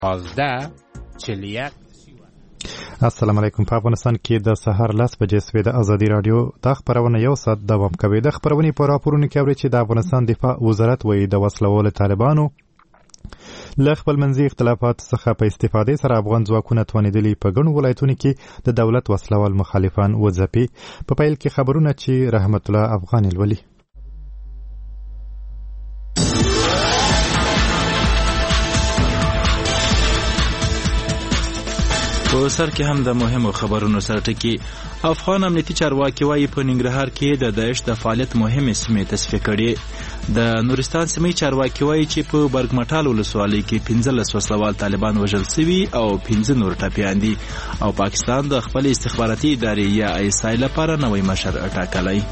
11:41. السلام علیکم. په افغانستان کې د سهار 10 بجې سوی د ازادي رادیو د خبرونه یو ساعت دوام کوي. د خبرونې په راپورونو کې اوري چې د افغانستان دفاع وزارت وایي د وسلوال طالبانو له خپل منځي اختلافات څخه په استفادې سره افغان ځواکونه توانېدلي په ګڼو ولایتونو کې د دولت وسلوال مخالفان وځپي. په پیل کې خبرونه چې رحمت الله افغان الولي. په سر کې هم د مهمو خبرونو سره ټکی. افغان امنیتي چارواکي وايي په ننګرهار کې د داعش د فعالیت مهمې سیمې تصفیه کړي. د نورستان سیمې چارواکي وايي چې په برګمټال ولسوالۍ کې 15 وسلوال طالبان وژل شوي او 15 نور ټپیان دي او پاکستان د خپل استخباراتي ادارې یا ISI لپاره نوی مشر ټاکلی.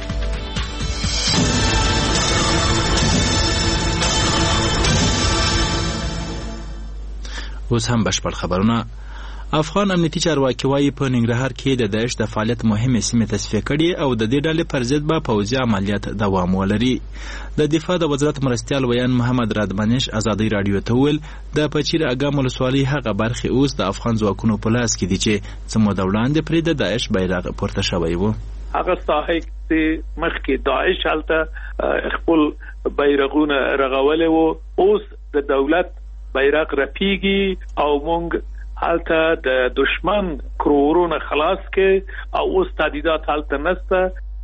اوس هم بشپړ خبرونه. افغان امنیتي چارواکي وايي په ننګرهار کې د داعش د فعالیت مهمې سیمې تصفیه کړي او د دې ډلې پر ضد به پوځي عملیات دوام ولري. د دفاع د وزارت مرستیال ویان محمد رادمنش ازادي رادیو ته ویل د پچیر اګام ولسوالۍ هغه برخې اوس د افغان ځواکونو په لاس کې دي چې څه موده وړاندې پرې د داعش بیرغ پورته شوی و. هغه ساحه چې مخکې داعش هلته خپل بیرغونه رغولې وو، اوس د دولت بیرغ رپیږي او مونږ حالته د دشمن کرورونه خلاص کې او اوس تهدیدات حالته نسته.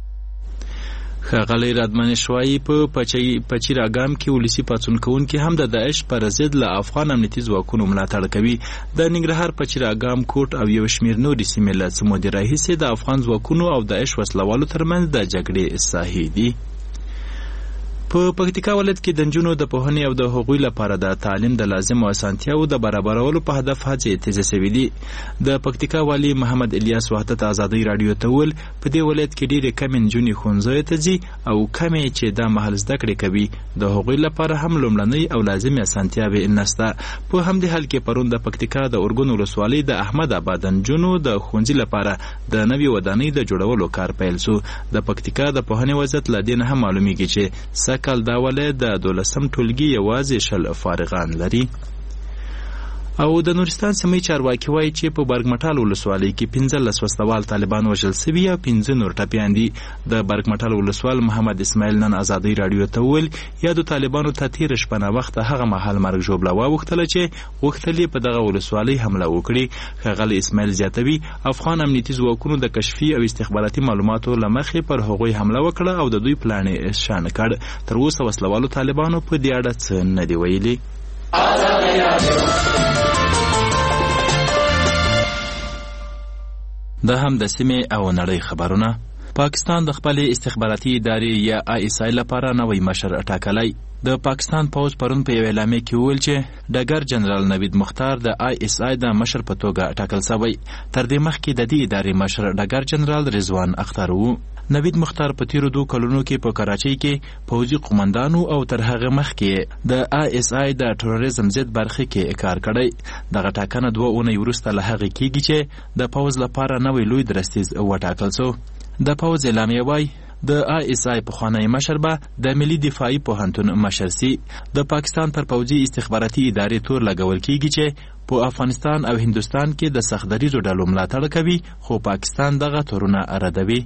ښاغلی رادمنش وايي په پچیر اګام کې ولسي پاڅون کوونکي هم د داعش پر ضد له افغان امنیتي ځواکونو ملاتړ کوي. د ننګرهار پچیر اګام کوټ او یو شمېر نورې سیمې له څه مودې راهیسې د افغان ځواکونو او داعش وسلوالو ترمنځ د جګړې ساحې دي. په پکتیکا ولایت کې د نجونو د پوهنې او د هغوی لپاره د تعلیم د لازمو اسانتیاوو د برابرولو په هدف هڅې تیزه شوې دي. د پکتیکا والي محمد الیاس وحدت ازادي رادیو ته ویل په دې ولایت کې ډېرې کمې نجونې ښوونځیو ته ځي او کمې چې دا مهال زده کړې کوي د هغوی لپاره هم لومړنۍ او لازمې اسانتیاوې نشته. په همدې حال کې پرون د پکتیکا د اورګون ولسوالۍ د احمد آباد د نجونو د ښوونځي لپاره د نوې ودانۍ د جوړولو کار پیل شو. د پکتیکا د پوهنې وزارت له دې نه هم معلومیږي چې کال دا ولایت د 12 ټولګي یوازې 10 فارغان لري. او د نورستان سیمې چارواکي وايي چې په برګمټال ولسوالۍ کې 15 وسلوال طالبان وژل شوي او 15 نور ټپیان دي. د برګمټال ولسوال محمد اسماعیل نن ازادي رادیو ته ویل یادو طالبانو ته تیر شپه وخت هغه مهال مرګ ژوبله واوښتله چې وختلې په دغه ولسوالۍ حمله وکړي. ښاغلی اسماعیل زیاتوي افغان امنیتي ځواکونو د کشفي او استخباراتي معلوماتو له مخې پر هغوی حمله وکړه او د دوی پلان یې شان کړ. تر اوسه وسلوالو طالبانو په دې اړه څه نه دي ویلي. دا هم د سیمې او نړۍ خبرونه. پاکستان د خپل استخباراتي ادارې یا ISI لپاره نوی مشر ټاکلی. د پاکستان پوځ پرون په یو اعلامیه کې وویل چې ډګر جنرال نوید مختار د ISI د مشر په توګه ټاکل شوی. تر دې مخکې د دې ادارې مشر ډګر جنرال رضوان اختر و. نوید مختار په تیرو 2 کلونو کې په کراچۍ کې پوځي قومندانو او تر هغه مخکې د ISI د تروریزم ضد برخې کې کار کړی. دغه ټاکنه 2 اونۍ وروسته له هغې کېږي چې د پوځ لپاره نوی لوی درستیز وټاکل شو. د پوځ اعلامیه وايي د ISI پخوانی مشر به د ملي دفاعي پوهنتون مشر سي. د پاکستان پر پوځي استخباراتي ادارې تور لګول کېږي چې په افغانستان او هندوستان کې د سختدریزو ډلو ملاتړ کوي خو پاکستان دغه تورونه ردوي.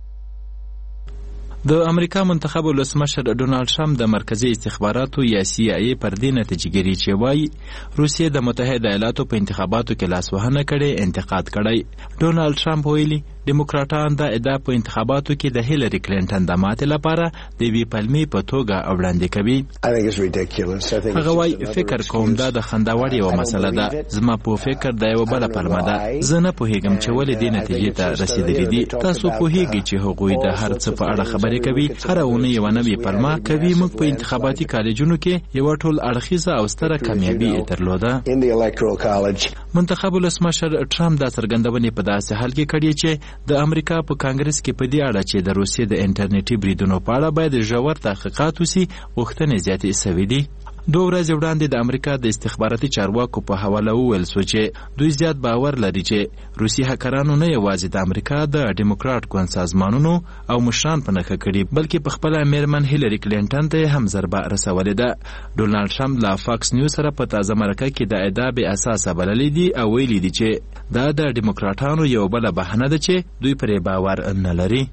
د امریکا منتخب ولسمشر ډونالد ټرمپ د مرکزي استخباراتو یا CIA پر دې نتیجهګیري چې وايي روسیې د متحده ایالاتو په انتخاباتو کې لاسوهنه کړې انتقاد کړی. ډونالد ټرمپ ویلي ډیموکراټان د ادعا په انتخاباتو کې د هیلری کلینټن د ماتې لپاره د یوې پلمې په توګه وړاندې کوي. هغه وايي فکر کوم دا د خندا وړ یوه مسله ده. زما په فکر دا یوه بله پلمه ده. زه نه پوهیږم چې ولې دې نتیجې ته رسېدلي دي. تاسو پوهیږئ چې هغوی د هر څه په اړه خبرې کوي. هر اونۍ یوه نوې پلمه کوي. موږ په انتخاباتي کالجونو کې یوه ټول اړخیزه او ستره کامیابي درلوده. منتخب ولسمشر ټرمپ دا څرګندونې په داسې حال کې کړې چې د امریکا په کانګرس کې په دې اړه چې د روسیې د انټرنیټي بریدونو په اړه باید ژور تحقیقات وشي غوښتنې زیاتې شوې دي. 2 ورځې وړاندې د امریکا د استخباراتي چارواکو په حواله وویل شو چې دوی زیات باور لري چې روسي هکرانو نه یوازې د امریکا د ډیموکرات ګوند سازمانونو او مشران په نښه کړي بلکې په خپله میرمن هیلری کلینټن ته هم ضربه رسولې ده. ډونالډ ټرمپ له فاکس نیوز سره په تازه مرکه کې د ادعا بې اساسه بللې دي او ویلي دي چې دا د ډیموکراټانو یو بله بهانه ده چې دوی پرې باور نه لري.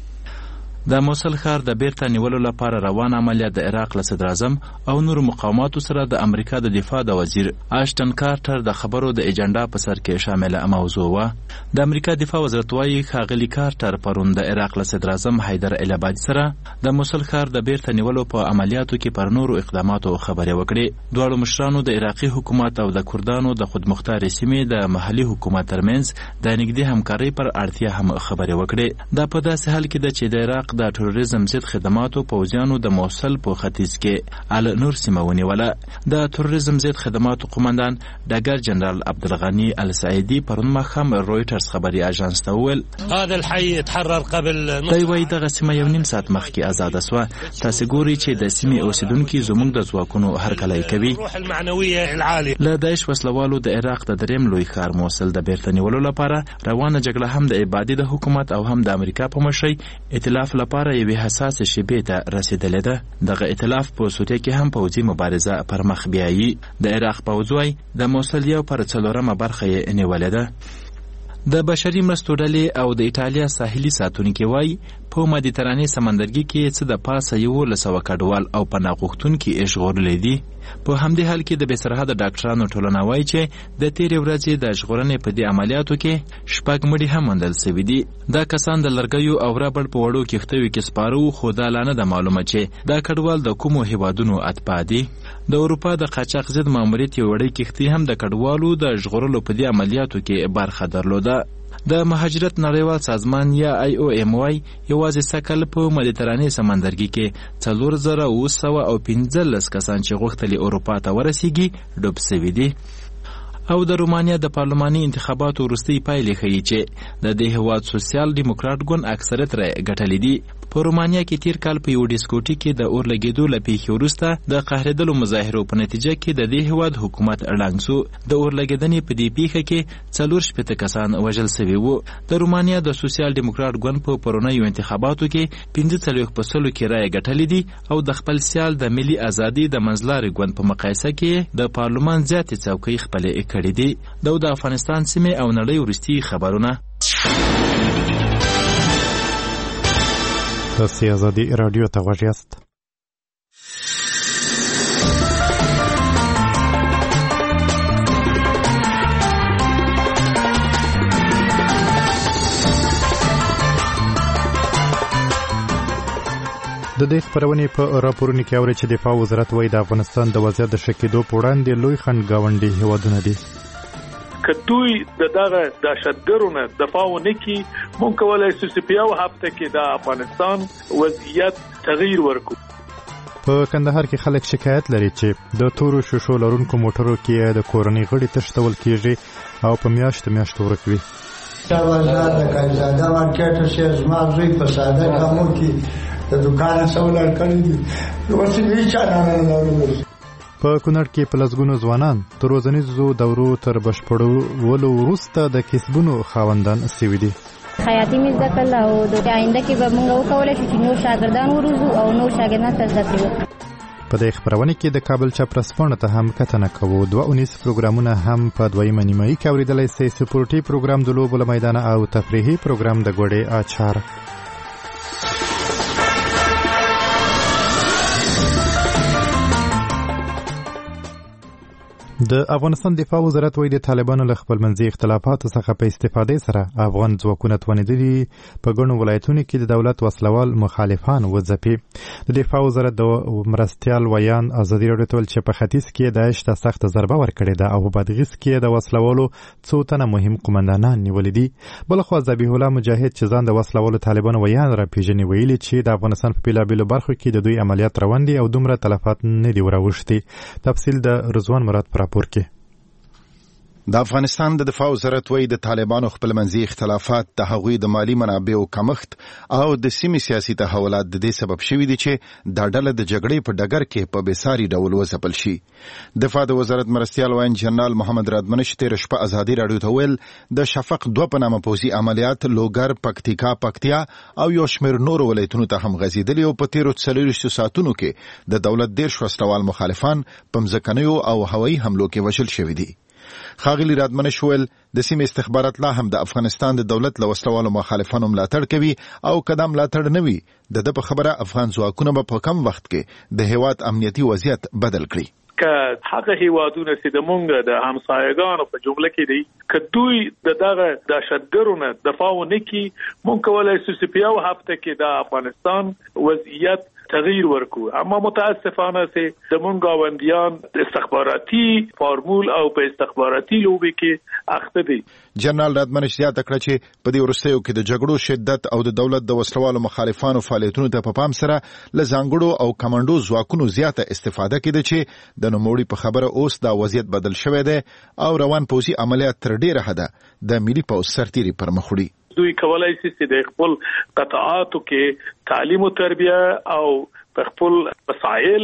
د موصل ښار د بیرته نیولو لپاره روان عملیات د عراق له صدر اعظم او نورو مقاماتو سره د امریکا د دفاع د وزیر آشټن کارټر د خبرو د ایجنډا په سر کې شامله موضوع وه. د امریکا دفاع وزارت وایي ښاغلي کارټر پرون د عراق له صدر اعظم حیدر العبادي سره د موصل ښار د بیرته نیولو په عملیاتو کې پر نورو اقداماتو خبرې وکړې. دواړو مشرانو د عراقي حکومت او د کردانو د خودمختارې سیمې د محلي حکومت ترمنځ د نږدې همکارۍ پر اړتیا هم خبرې وکړې. دا په داسې حال کې ده چې د عراق د تروریزم ضد خدماتو پوځیانو د موصل په ختیځ کې ال نور سیمه ونیوله. د تروریزم ضد خدماتو قومندان ډګر جنرال عبدالغني السعیدي پرون ماښام رویټرز خبري اژانس ته وویل هذا الحي تحرر قبل دی وایي دغه سیمه یو نیم ساعت مخکې ازاده سوه. تاسې ګورئ چې د سیمې اوسیدونکي زموږ د ځواکونو هرکلی کوي. له داعش وسلوالو د عراق د دریم لوی ښار موصل د بیرته نیولو لپاره روانه جګړه هم د عبادي د حکومت او هم د امریکا په مشرۍ ائتلاف لپاره یوې حساسه شیبې ته رسېدلې ده. دغه ائتلاف په سوریه کې هم پوځي مبارزه پر مخ بیایي. د عراق پوځ وایي د موصل 1/4 برخه یې نیولې ده. د بشري مرستو ډلې او د ایټالیا ساحلي ساتونکي وایي په مدیترانې سمندرګي کې څه د پاسه 1100 کډوال او پناه غوښتونکي ژغورلي دي. په همدې حال کې د بې سرحده ډاکټرانو ټولنه وایي چې د تېرې ورځې د ژغورنې په دې عملیاتو کې 6 مړي هم موندل سوي دي. دا کسان د لرګیو او ربړ په وړو کښتیو کې سپاره وو، خو دا لا نه ده معلومه چې دا کډوال د کومو هیوادونو اتباع دي. د اروپا د قاچاق ضد ماموریت یو وړی کښتۍ هم د کډوالو د ژغورلو په دې عملیاتو کې برخه درلوده. د مهاجرت نړیوال سازمان یا IOM وایي یوازې سږ په مدیترانې سمندرګي کې 4915 کسان چې غوښتلي اروپا ته ورسیږي ډوب سوي دي. او د رومانیا د پارلماني انتخاباتو وروستۍ پایلې ښیي چې د دې هیواد سوسیال ډیموکرات ګوند اکثریت رایې ګټلې دي. په رومانیا کې تیر کال په یو ډیسکوټي کې د اور لګېدو له پیښې وروسته د قهرېدلو مظاهرو په نتیجه کې د دې هیواد حکومت ړنګ سو. د اور لګېدنې په دې پیښه کې 4 کسان وژل سوي وو. د رومانیا د سوسیال ډیموکرات ګوند په پرونیو انتخاباتو کې 45% کې رایې ګټلې دي او د خپل سیال د ملي ازادي د منځلارې ګوند په مقایسه کې د پارلمان زیاتې څوکۍ خپلې کړې دي. د افغانستان سیمې او نړۍ وروستي خبرونه. تاسو آزادي رادیو ته غوږ یاست. د دې خبرونې په راپورونو کې اوري چې دفاع وزارت وایي د افغانستان د وضعیت د ښه کېدو په وړاندې لوی خنډ ګاونډي هیوادونه دي. که دوی دغه دهشتګرونه دفاع ونه کړي، موږ کولی شو چې په یو هفته کې د افغانستان وضعیت تغییر ورکړو. په کندهار کې خلک شکایت لري چې د تورو شیشو لرونکو موټرو کې د کورنۍ غړي تښتول کېږي او په میاشتو ورک وي. دا وزارت د کاریزاده مارکیټ شي زما زوی په ساده کامو کې د دکان څولر کړی دي. ورته هیڅ نه لري. په کونړ کې په لسګونو ځوانان د روزنیزو دورو تر بشپړولو وروسته د کسبونو خاوندان سوي دي. خیاطي مې زده کړل او د آینده کې به موږ وکولی شو چې نور شاګردان وروزو او نور شاګردان ته زده کړو. په دې خبرونه کې د کابل چاپرسپاڼو ته هم کتنه کوو. 2 پروګرامونه هم په دویمه نیمایي کې اورېدلی سئ. سپورټي پروګرام د لوبو له میدانه او تفریحي پروګرام د ګوډې اچار. د افغانستان دفاع وزارت وایي د طالبانو له خپلمنځي اختلافاتو څخه په استفادې سره افغان ځواکونه توانېدلي په ګڼو ولایتونو کې د دولت وسلوال مخالفان وځپي. د دفاع وزارت د مرستیال ویان ازادي راډیو ته ویل چې په ختیځ کې داعش ته سخته ضربه ورکړې ده او په بادغیس کې د وسلوالو 2 تنه مهم قومندانان نیولي دي. بلخوا ذبیح الله مجاهد چې ځان د وسلوالو طالبانو ویان راپېژني ویلي چې د افغانستان په بېلابېلو برخو کې د دوی عملیات روان دي او دومره تلفات نه دي راوښتي. تفصیل د رضوان مراد پر د افغانستان د دفاع وزارت وایي د طالبانو خپلمنځي اختلافات د هغوی د مالی منابعو کمښت او د سیمې سیاسي تحولات د دې سبب شوي دي چې دا ډله د جګړې په ډګر کې په بېساري ډول وځپل شي. دفاع د وزارت مرستیال وایي جنرال محمد رادمنش تېره شپه ازادي راډیو ته ویل د شفق 2 په نامه پوځي عملیات لوګر، پکتیکا، پکتیا او یو شمېر نورو ولایتونو ته هم غځېدلي او په تېرو 24 ساعتونو کې د دولت 10 وسلوال مخالفان په مځکنیو او هوایي حملو کې وژل شوي دي. ښاغلي رادمنش ویل د سیمې استخبارات لا هم د افغانستان د دولت له وسلوالو مخالفانو ملاتړ کوي او که دا ملاتړ نه وي د ده په خبره افغان ځواکونه به په کم وخت کې د هېواد امنیتي وضعیت بدل کړي. که هغه هیوادونه چې د مونږ د همسایګانو په جمله کې دي که دوی دغه دهشتګرو نه دفاع ونه کړي مونږ کولی شو چې په یو هفته کې د افغانستان وضعیت تغییر ورکو. اما متاسفانه چې د مونږ گاونډیان استخباراتي فارمول او په استخباراتي لوبې کې اخته دي. جنرال رادمنش زیاته کړه چې په دې وروستیو کې د جګړو شدت او د دولت د وسلوالو مخالفانو فعالیتونو ته په پام سره له ځانګړو او کمانډو ځواکونو زیاته استفاده کېده چې د نوموړي په خبره اوس دا وضعیت بدل شوی دی او روان پوځي عملیات تر ډیره حده د ملي پوځ سرتیري پر مخ وړي. دوی کولای شي چې د خپل قطاعاتو کې تعلیم او تربیه او خپل وسایل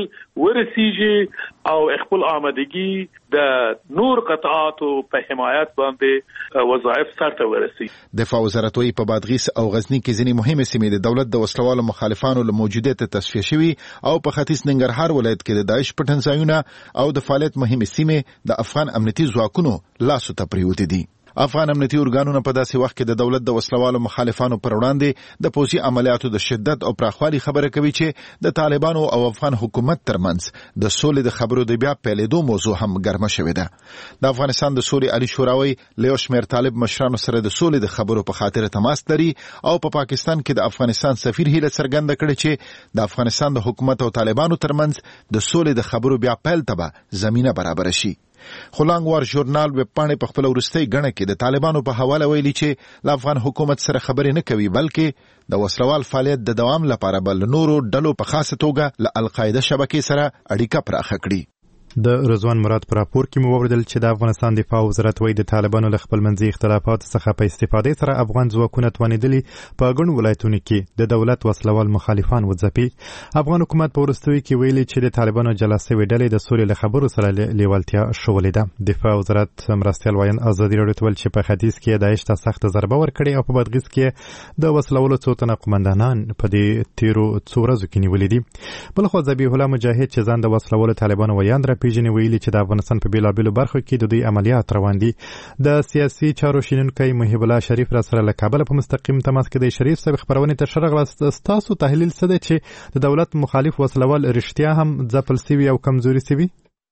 ورسیږي او خپل آمادګي د نور قطاعاتو په حمایت باندې وظایف سرته ورسي. دفاع وزارت وایي په بادغیس او غزنی کې ځینې مهمې سیمې د دولت د وسلوالو مخالفانو له موجودیت تصفیه شوي او په ختیځ ننګرهار ولایت کې د داعش پټن ځایونه او د فعالیت مهمې سیمې د افغان امنیتي ځواکونو لاسو ته پریوتې دي. افغان امنیتي ارګانونه په داسې وخت کې د دولت د وسلوالو مخالفانو پر وړاندې د پوځي عملیاتو د شدت او پراخوالي خبره کوي چې د طالبانو او افغان حکومت ترمنځ د سولې د خبرو د بیا پیلېدو موضوع هم ګرمه شوې ده. د افغانستان د سولې عالي شوراوی له یو شمېر طالب مشرانو سره د سولې د خبرو په خاطر تماس لري او په پاکستان کې د افغانستان سفیر هیله څرګنده کړې چې د افغانستان د حکومت او طالبانو ترمنځ د سولې د خبرو بیا پیل ته به زمینه برابر شي. خلانګوار ژورنال ویب پاڼې په خپل وروستۍ غڼه کې د طالبانو په حواله ویلي چې له افغان حکومت سره خبرې نه کوي بلکې د وسلوال فعالیت د دوام لپاره بل نورو ډلو په خاصه توګه له القاعده شبکې سره اړیکه پراخه کړي. د رضوان مراد پر راپور کې مو وویل چې د افغانستان دفاع وزارت وایي د طالبانو له خپلمنځي اختلافاتو څخه په استفادې سره افغان ځواکونه توانېدلي په ګڼو ولایتونو کې د دولت وسلوال مخالفان وځپي. افغان حکومت په وروستیو کې ویلي چې د طالبانو جلا سوې ډلې د سولې له خبرو سره لیوالتیا ښودلې ده. دفاع وزارت مرستیال وایي ازادي راډیو ته ویل چې په ختیځ کې داعش ته سخته ضربه ورکړې او په بادغیس کې د وسلوالو څو تنه قومندانان په دې تیرو څو ورځو کې نیولي دي. بلخوا ذبیح الله مجاهد چې ځان د وسلوالو طالبانو ویاند راپېژني ویلي چې د افغانستان په بیلابیلو برخو کې د دوی عملیات روان دي. د سیاسي چارو شینونکی محب الله شریف را سره له کابل په مستقیم تماس کې دی. شریف صاحب خبرونه ته شرغلاست تاسو تحلیل څه دی چې د دولت مخالف وسلوال رښتیا هم ځپل سوي او کمزوري سوي؟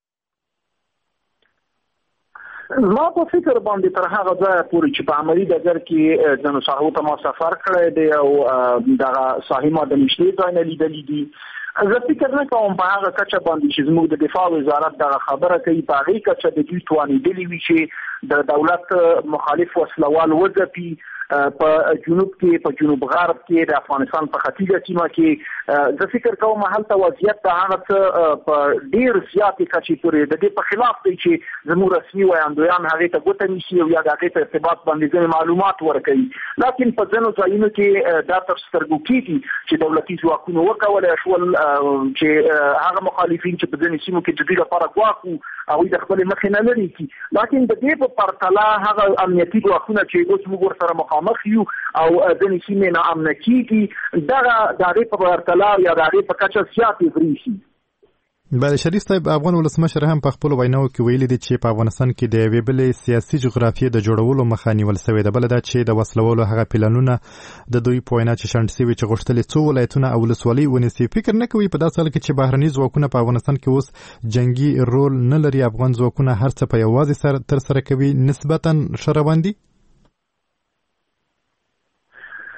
ما په فکر باندې تر هغه ځایه پورې چې په عملي ډګر کې د نسخو ته ما سفر کړی دی او دغه ساحې ما د نشلې ځای نه لیدلي دي. زه فکر نه کوم په هغه کچه باندې چې زموږ د دفاع وزارت دغه خبره کوي په هغې کچه د دوی توانېدلي وي چې د دولت مخالف وسلوال وځپي په جنوب کې په جنوب غرب کې د افغانستان په ختیځه سیمه کې. زه فکر کوم هلته وضعیت د هغه څه په ډېر زیاتې کچې پورې د دې په خلاف دی چې زموږ رسمي ویاندویان هغې ته ګوته نیسي او یا د هغې په ارتباط باندې ځینې معلومات ورکوي. لکن په ځینو ځایونو کې دا تر سترګو کېږي چې دولتي ځواکونو وکولی شول چې هغه مخالفین چې په ځینې سیمو کې د دوی لپاره ګواښ وو هغوی د خپلې مخې نه لرې کړي. لکن د دې په پرتله هغه امنیتي ګواښونه چې اوس موږ ورسره مخامخ یو او ځینې سیمې ناامنه کېږي دغه د هغې په پرتله یا د هغې په کچه زیاتې وریښي. بله شریف صاحب افغان ولسمشر هم په خپلو ویناو کې ویلي دي چې په افغانستان کې د یوې بلې سیاسي جغرافیې د جوړولو مخه نیول سوې ده. بله دا چې د وسلوالو هغه پلانونه د دوی په وینا چې شنډ سوي چې غوښتلې څو ولایتونه او ولسوالۍ ونیسي. فکر نه کوي په داسې حال کې چې بهرني ځواکونه په افغانستان کې اوس جنګي رول نه لري، افغان ځواکونه هر څه په یوازې ترسره کوي، نسبتا ښه روان دي؟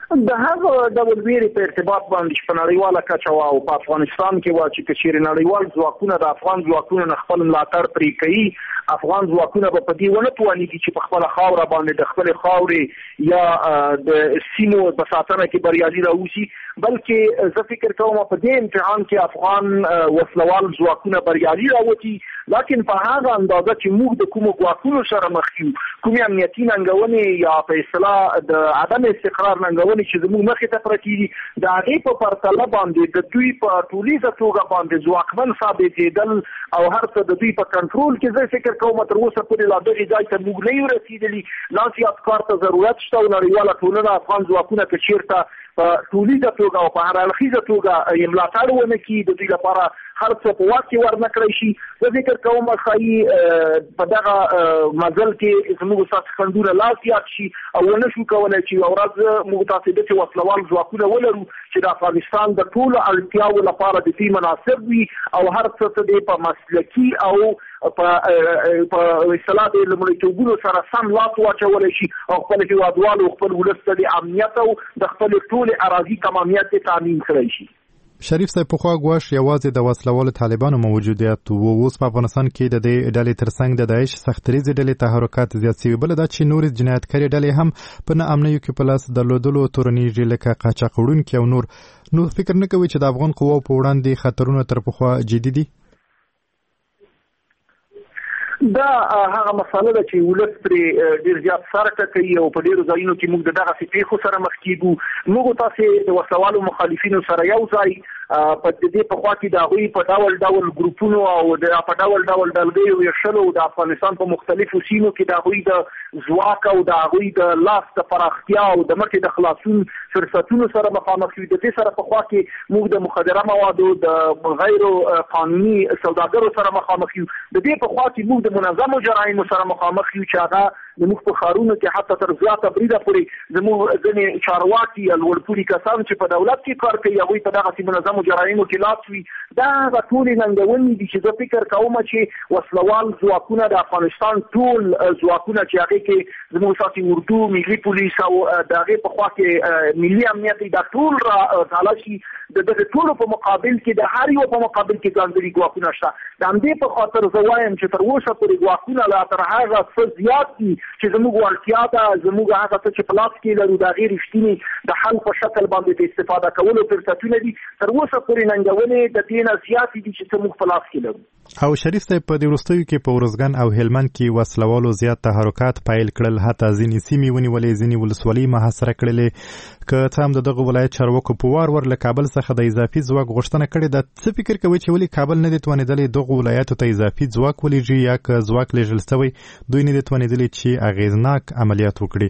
د هغه ډول ویرې په ارتباط باندې په نړیواله کچه او په افغانستان کې وا چې کچېر نړیوال ځواکونه د افغان ځواکونو نه خپل ملاتړ پرې کوي، افغان ځواکونه په دې ونه توانېږي چې په خپل خاوره باندې د خپل خاورې یا د سیمو په ساتنه کې بریالي راوځي، بلکې زه فکر کوم په دې امتحان کې افغان وسلوال ځواکونه بریالي راوځي، لکن په هغه اندازه چې موږ د کومو ځواکونو سره مخ یو، کومې امنیتي ننګونې یا په اصطلاح د عدم استقرار ننګونې چې زموږ مخې ته پرتې دي، د هغې په پرتله باندې د دوی په ټولیزه توګه باندې ځواکمن ثابتېدل او هر څه د دوی په کنټرول کې زه فکر کوم تر اوسه پورې لا دغې ځای ته موږ نه یو رسېدلي. لا زیات کار ته ضرورت شته او نړیواله ټولنه افغان ځواکونه که چېرته په ټولیزه توګه او په هر اړخیزه توګه یې ملاتړ ونه کړي، د دوی لپاره هر څه په واک کې ورنه کړی شي، زه فکر کوم ښایي په دغه مزل کې زموږ ستاسو خنډونه لا زیات شي او ونه شو کولی چې یوه ورځ موږ تاسې داسې وسلوال ځواکونه ولرو چې د افغانستان د ټولو اړتیاوو لپاره د دوی مناسب وي او هر څه ته دې په مسلکي او په اصطلاح د لومړیتوبونو سره سم لاس واچولی شي او خپل هېوادوالو خپل ولس ته د امنیت او د خپلې ټولې اراضي تمامیت یې تامین کړی شي. شریف صاحب پخوا ګواښ یوازې د وسلوالو طالبانو موجودیت و، اوس په افغانستان کې د دې ډلې ترڅنګ د داعش سختریزې ډلې تحرکات زیات شوي، بله دا چې نورې جنایتکارې ډلې هم په نا امنیو کې په لاس درلودلو تورنېږي لکه قاچاق وړونکي او نور فکر نه کوي چې د افغان قواو په وړاندې خطرونه تر پخوا جدي دي؟ دا هغه مسله ده چې ولس پرې ډېر زیات سر ټکوي او په ډېرو ځایونو کې موږ د دغسې پیښو سره مخ کېږو. موږ تاسې د وسلوالو مخالفینو سره یو ځای په دې په خوا کې د هغوی په ډول ډول ګروپونو او په ډول ډول ډلګیو ویشلو د افغانستان په مختلفو سیمو کې د هغوی د ځواک او د هغوی د لاس د پراختیا او د مټې د خلاصون فرصتونو سره مخامخ یو. د دې سره په خوا کې موږ د مخدره موادو د غیر قانوني سوداګرو سره مخامخ یو. د دې په خوا کې موږ د منظمو جرایمو سره مخامخ یو چې هغه زموږ په ښارونو کې حتی تر زیاته بریده پورې زموږ ځینې چارواکي یا لوړپوړي کسان چې په دولت کې کار کوي هغوی په دغسې منظمو جرایمو کې لاس وي. دا هغه ټولې ننګونې دي چې زه فکر کوم چې وسلوال ځواکونه د افغانستان ټول ځواکونه چې هغې کې زموږ ساتي اردو، ملي پولیس او د هغې په خوا کې ملي امنیت دا ټول راځاله شي. د دغې ټولو په مقابل کې د هر یو په مقابل کې ځانګړي ګواښونه شته. د همدې په خاطر زه وایم چې تر اوسه پورې ګواښونه لا تر هغه څه زیات دي چې زموږ وړتیا ده، زموږ هغه څه چې په لاس کې لرو د هغې رښتینې د حل په شکل باندې د استفاده کولو فرصتونه دي. تر اوسه پورې ننګونې د دې نه زیاتې دي چې څه موږ په لاس کې لرو. او شریف صاحب په دې وروستیو کې په ارزګان او هلمند کې وسلوالو زیات تحرکات پیل کړل، حتی ځینې سیمې ونیولې، ځینې ولسوالۍ محاصره کړلې. که څه هم د دغه ولایت چارواکو په وار له کابل څخه د اضافي ځواک غوښتنه کړې ده، څه فکر کوي چې ولې کابل نه دی توانېدلی دغو ولایاتو ته اضافي ځواک ولېږي، یا که ځواک لېږل شوی دوی نه دی توانېدلی چې اغېزناک عملیات وکړي؟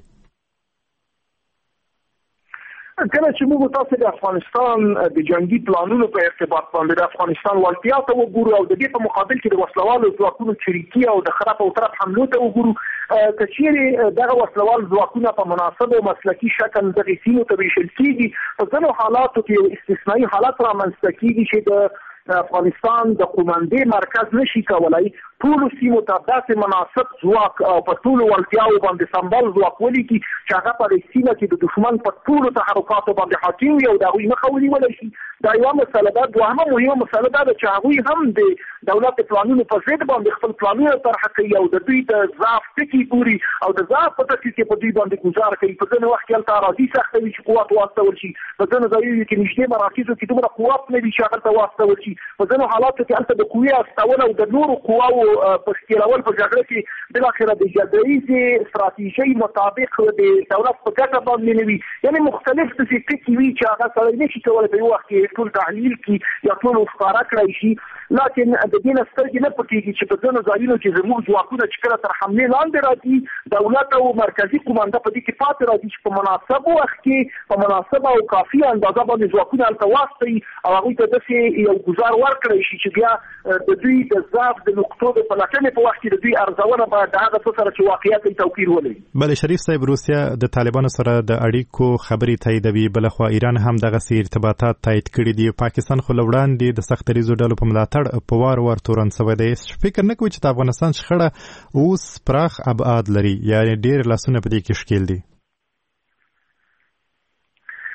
کله چې موږ تاسو د افغانستان د جنگي پلانونو په ارتباط باندې د افغانستان وړتیا ته وګورو او د دې په مقابل کې د وسلوالو ځواکونو چریکي او د خراب او طرف حملو ته وګورو، که چیرې دغه وسلوال ځواکونه په مناسب او مسلکي شکل دغې سیمو ته ویشل کېږي، په ځینو حالاتو کې یو استثنایي حالت رامنځته کېږي چې د افغانستان د قومندې مرکز نشي کولای ټولو سیمو ته داسې مناسب ځواک او په ټولو وړتیاو باندې سمبال ځواک ولیکي چې هغه په دې سیمه کې د دښمن په ټولو تحرکاتو باندې حاکم وي او د هغوی مخه ونیولی شي. دا یوه مسله ده. دوهمه مهمه مسله دا ده چې هغوی هم د دولت د پلانونو په ضد باندې خپل پلانونه طرحه کوي او د دوی د ضعف ټکي ګوري او د ضعف په ټکي کې په دوی باندې ګزار کوي. په ځینې وخت کې هلته اراضي سخته وي چې قوت واستول شي، په ځینو ځایونو کې نږدې مراکزو کې دومره قوت نه وي چې هغلته واستول شي، په ځینو حالاتو کې هلته د قوې استول او د نورو قواو په ښکېلول په جګړه کې بالاخره د جګړیزې ستراتیژۍ مطابق د دولت په ګټه باندې نه وي. یعنې مختلف داسې ټکي وي چې هغه سړی نشي کولی په یو وخت کې ټول تحلیل کړي یا ټول ښکاره کړی شي. لکن د دې نه سترګې نه پټېږي چې په ځینو ځایونو کې زموږ ځواکونه چې کله تر حملې لاندې راځي، دولت او مرکزي قومنده په دې کې پاتې راځي چې په مناسب وخت کې په مناسبه او کافي اندازه باندې ځواکونه هلته واستوي او هغوی ته داسې یو ګزار ورکړی شي چې بیا د دوی د ضعف د نقطو د پلټنې په وخت کې د دوی ارزونه باید د هغه څه سره چې واقعیت یې توپیر ولري. بله شریف صاحب، روسیه د طالبانو سره د اړیکو خبرې تاییدوي، بلخوا ایران هم دغسې ارتباطات تایید کړي دي. پاکستان خو له وړاندې د سختریزو ډلو په ملاتړ په وار وار تورن شوی دی. فکر نه کوي چې د افغانستان شخړه اوس پراخ ابعاد لري، یعنې ډېر لاسونه په دې کې ښکېل دي؟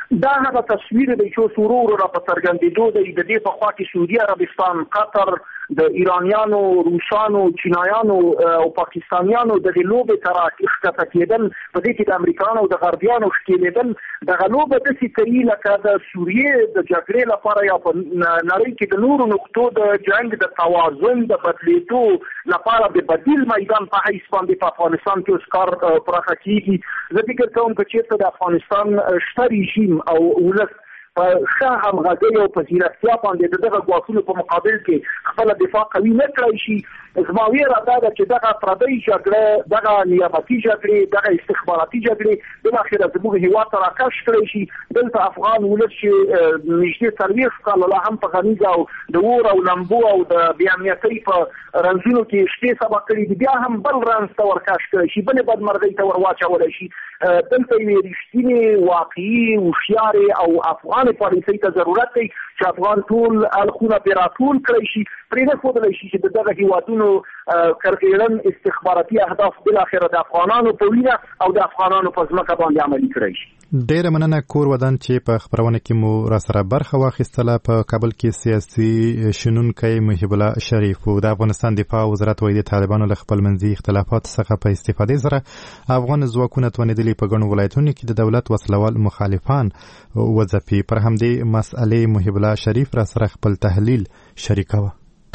دا هغه تصویر دی چې سورور را په څرګندېدو دی. د دې په خوا کې سعودي عربستان، قطر، د ایرانیانو، روسانو، چینایانو او پاکستانیانو د لوبې تر اخته کېدل، په دې کې د امریکایانو او د غربیانو ښکېلېدل. دغه لوبه داسې کوي لکه د سوریې د جګړې لپاره یا په نړۍ کې د نورو نقطو د جنګ د توازن د بدلېدو لپاره د بدیل میدان په حیث باندې په افغانستان کې اوس کار پراخه کېږي. زه فکر کوم که چېرته د افغانستان شته رژیم او ولس په ښه همغږۍ او په ځیرکتیا باندې د دغه ګواښونو په مقابل کې خپله دفاع قوي نه کړی شي، زما ویره دا ده چې دغه پردۍ جګړه، دغه نیابتي جګړې، دغه استخباراتي جګړې بالاخره زموږ هېواد ته راکش کړی شي. دلته افغان ولس چې نږدې 40 کاله لا هم په غمیزه او د اور او لمبو او د بې امنیتۍ په رنځونو کې شپې سبا کړي دي، بیا هم بل رنځ ته ورکش کړی شي، بلې بدمرغۍ ته ور واچولی شي. دلته یوې رښتینې، واقعي، هوښیارې او افغان پالیسۍ ته ضرورت دی چې افغان ټول اړخونه پرې راټول کړی شي، پرې نه ښودلی شي چې د دغه هېوادونو کرکېړن استخباراتي اهداف بالاخره د افغانانو په وینه او د افغانانو په ځمکه باندې عملي کړی شي. ډېره مننه کور ودان چې په خپرونه کې مو راسره برخه واخیستله. په کابل کې سیاسي شنونکی محب الله شریف و د افغانستان دفاع وزارت وایي د طالبانو له خپل منځي اختلافات څخه په استفادې سره افغان ځواکونه توانېدلي په ګڼو ولایتونو کې د دولت وسلوال مخالفان وځپي. پر همدې مسئلې محب الله شریف راسره خپل تحلیل شریکوه.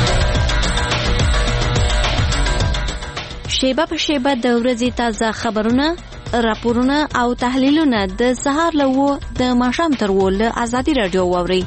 شیبه په شیبه د ورځې تازه خبرونه، راپورونه او تحلیلونه د سهار له 9 د ماښام تر 10 له ازادي رادیو واورئ.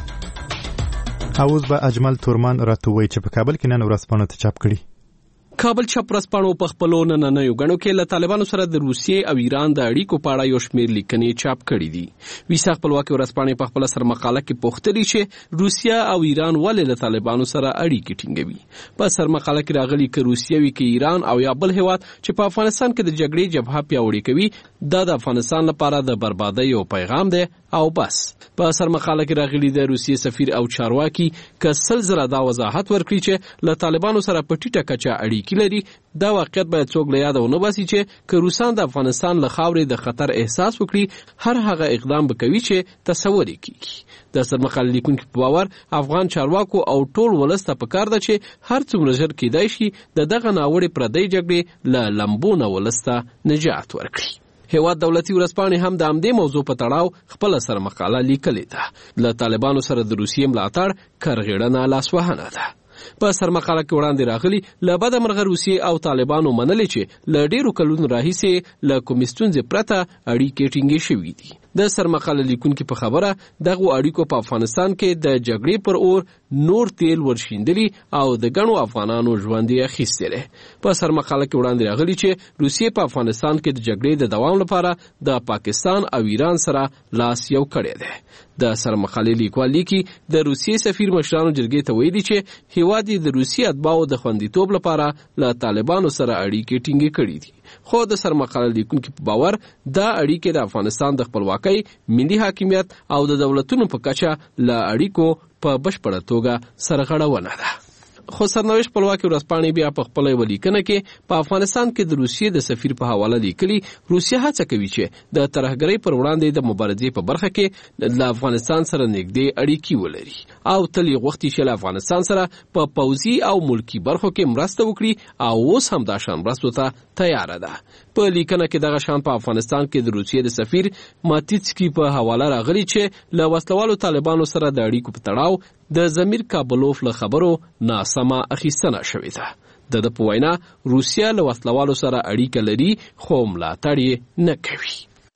اوس به اجمل تورمان راته وایي چې په کابل کې نن ورځپاڼو ته چاپ کړي. کابل چپ ورځپاڼو په خپلو نننیو غڼو کې له طالبانو سره د روسیې او ایران د اړیکو په اړه یو شمېر لیکنې چاپ کړي دي. ویسا خپلواکي ورځپاڼې په خپل سر مقاله کې پوښتلي چې روسیا او ایران ولې له طالبانو سره اړیکې ټینګوي. په سر مقاله کې راغلي چې روسیا وی کې ایران او یا بل هیواد چې په افغانستان کې د جګړې جبهه پیاوړې کوي دا د افغانستان لپاره د بربادۍ یو پیغام دی او بس. په سر مقاله کې راغلي د روسیې سفیر او چارواکي کسل زره دا وضاحت ورکړي چې له طالبانو سره په ټیټه کچه اړیکې لري. دا واقعیت باید څوک له یاده ونه باسي چې که روسان د افغانستان له خاورې د خطر احساس وکړي هر هغه اقدام به کوي چې تصور یې کیږي. د سرمقاله لیکونکي په باور افغان چارواکو او ټول ولس ته پکار ده چې هر څومره ژر کېدای شي د دغه ناوړې پردۍ جګړې له لمبو نه ولس ته نجات ورکړي. هیواد دولتي ورځپاڼې هم د همدې موضوع په تړاو خپله سرمقاله لیکلې ده. له طالبانو سره د روسیې ملاتړ کرغېړنه لاسوهنه ده. په سرمقاله کې وړاندې راغلي له بده مرغه روسیې او طالبانو منلي چې له ډېرو کلونو راهیسې له کومې ستونزې پرته اړیکې ټینګې شوي دي. د سرمقاله لیکونکي په خبره دغه اړیکو په افغانستان کې د جګړې پر اور نور تیل ورشیندلي او د ګڼو افغانانو ژوند یې اخیستی دی. په سرمقاله کې وړاندې راغلي چې روسیې په افغانستان کې د جګړې د دوام لپاره د پاکستان او ایران سره لاس یو کړی دی. د سرمقالې لیکوال لیکي د روسیې سفیر مشرانو جرګې ته ویلي چې هیواد یې د روسیې اتباعو د خوندیتوب لپاره له طالبانو سره اړیکې ټینګې کړي دي. خو د سرمقاله لیکونکي په باور دا اړیکې د افغانستان د خپلواکۍ، ملي حاکمیت او د دولتونو په کچه له اړیکو په بشپړه توګه سرغړونه ده. خو سرنوشت خپلواکي ورځپاڼې بیا په خپله یوه لیکنه کې په افغانستان کې د روسیې د سفیر په حواله لیکلي روسیه هڅه کوي چې د ترهګرۍ پر وړاندې د مبارزې په برخه کې له افغانستان سره نږدې اړیکې ولري او تل یې غوښتي چې له افغانستان سره په پوځي او ملکي برخو کې مرسته وکړي او اوس هم دا شان مرستو ته تیاره ده. په لیکنه کې دغه شان په افغانستان کې د روسیې د سفیر ماتیڅکي په حواله راغلي چې له وسلوالو طالبانو سره د اړیکو په تړاو د زمیر کابلوف له خبرو ناسمه اخیستنه شوې ده. د په وینا روسیه له وسلوالو سره اړیکه لري خو ملاتړ یې نه کوي.